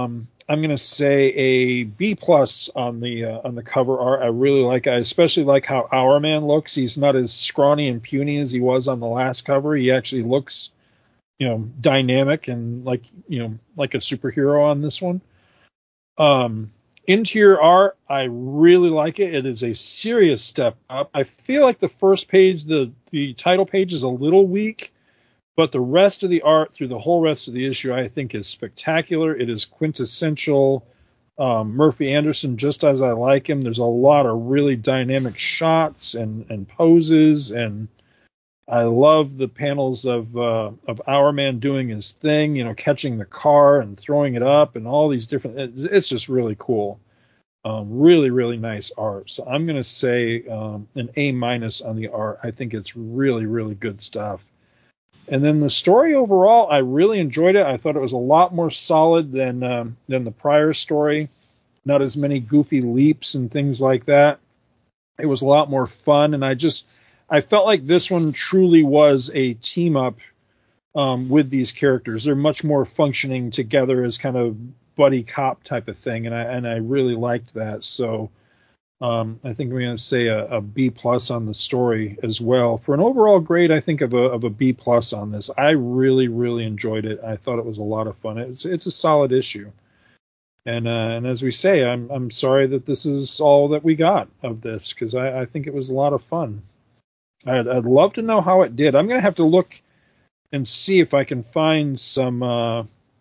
I'm going to say a B plus on the uh, on the cover art. I really like it. I especially like how Our Man looks. He's not as scrawny and puny as he was on the last cover. He actually looks, you know, dynamic and like, you know, like a superhero on this one. Um, interior art, I really like it. It is a serious step up. I feel like the first page, the the title page, is a little weak. But the rest of the art through the whole rest of the issue, I think, is spectacular. It is quintessential um, Murphy Anderson, just as I like him. There's a lot of really dynamic shots and, and poses, and I love the panels of uh, of Our Man doing his thing, you know, catching the car and throwing it up, and all these different. It, it's just really cool. Um, really, really nice art. So I'm going to say um, an A minus on the art. I think it's really, really good stuff. And then the story overall, I really enjoyed it. I thought it was a lot more solid than um, than the prior story. Not as many goofy leaps and things like that. It was a lot more fun, and I just I felt like this one truly was a team up um, with these characters. They're much more functioning together as kind of buddy cop type of thing, and I and I really liked that. So. Um, I think I'm going to say a, a B plus on the story as well. For an overall grade, I think of a of a B plus on this. I really, really enjoyed it. I thought it was a lot of fun. It's it's a solid issue. And uh, and as we say, I'm I'm sorry that this is all that we got of this, because I, I think it was a lot of fun. I'd I'd love to know how it did. I'm going to have to look and see if I can find some uh,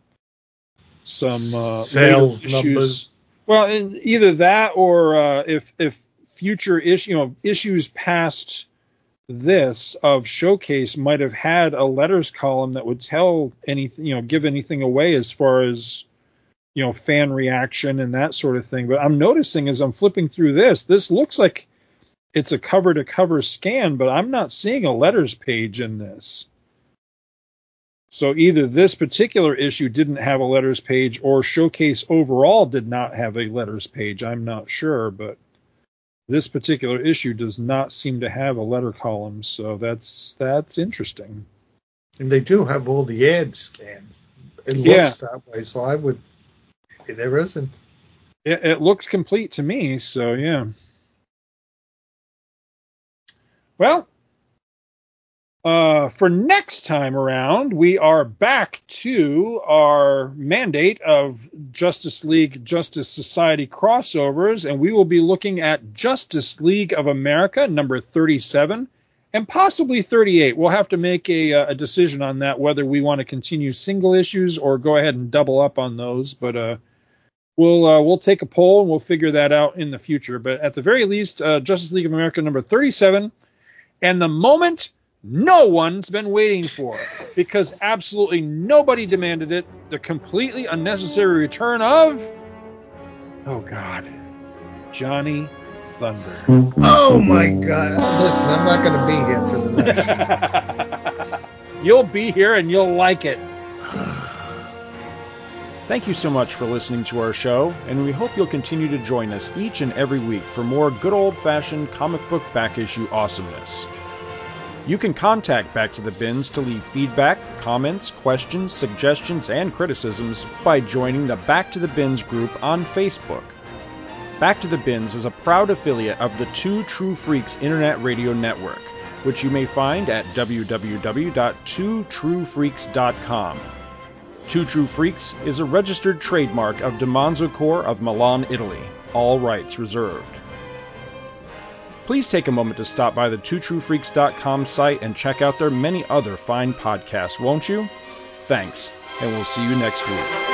some uh, sales numbers. Well, in either that or uh, if if future issue, you know, issues past this of Showcase might have had a letters column that would tell anything, you know, give anything away as far as, you know, fan reaction and that sort of thing. But I'm noticing as I'm flipping through this, this looks like it's a cover to cover scan, but I'm not seeing a letters page in this. So either this particular issue didn't have a letters page or Showcase overall did not have a letters page. I'm not sure, but this particular issue does not seem to have a letter column. So that's that's interesting. And they do have all the ad scans. It looks yeah. that way, so I would say there isn't. It, it looks complete to me, so yeah. Well, Uh, for next time around, we are back to our mandate of Justice League Justice Society crossovers, and we will be looking at Justice League of America number thirty-seven and possibly thirty-eight. We'll have to make a, a decision on that, whether we want to continue single issues or go ahead and double up on those. But uh, we'll uh, we'll take a poll and we'll figure that out in the future. But at the very least, uh, Justice League of America number thirty-seven, and the moment no one's been waiting for, because absolutely nobody demanded it. The completely unnecessary return of, oh God, Johnny Thunder. Oh my God! Listen, I'm not going to be here for the next. You'll be here and you'll like it. Thank you so much for listening to our show, and we hope you'll continue to join us each and every week for more good old-fashioned comic book back issue awesomeness. You can contact Back to the Bins to leave feedback, comments, questions, suggestions, and criticisms by joining the Back to the Bins group on Facebook. Back to the Bins is a proud affiliate of the Two True Freaks Internet Radio Network, which you may find at w w w dot two true freaks dot com. Two True Freaks is a registered trademark of DiManzo Corp of Milan, Italy. All rights reserved. Please take a moment to stop by the two true freaks dot com site and check out their many other fine podcasts, won't you? Thanks, and we'll see you next week.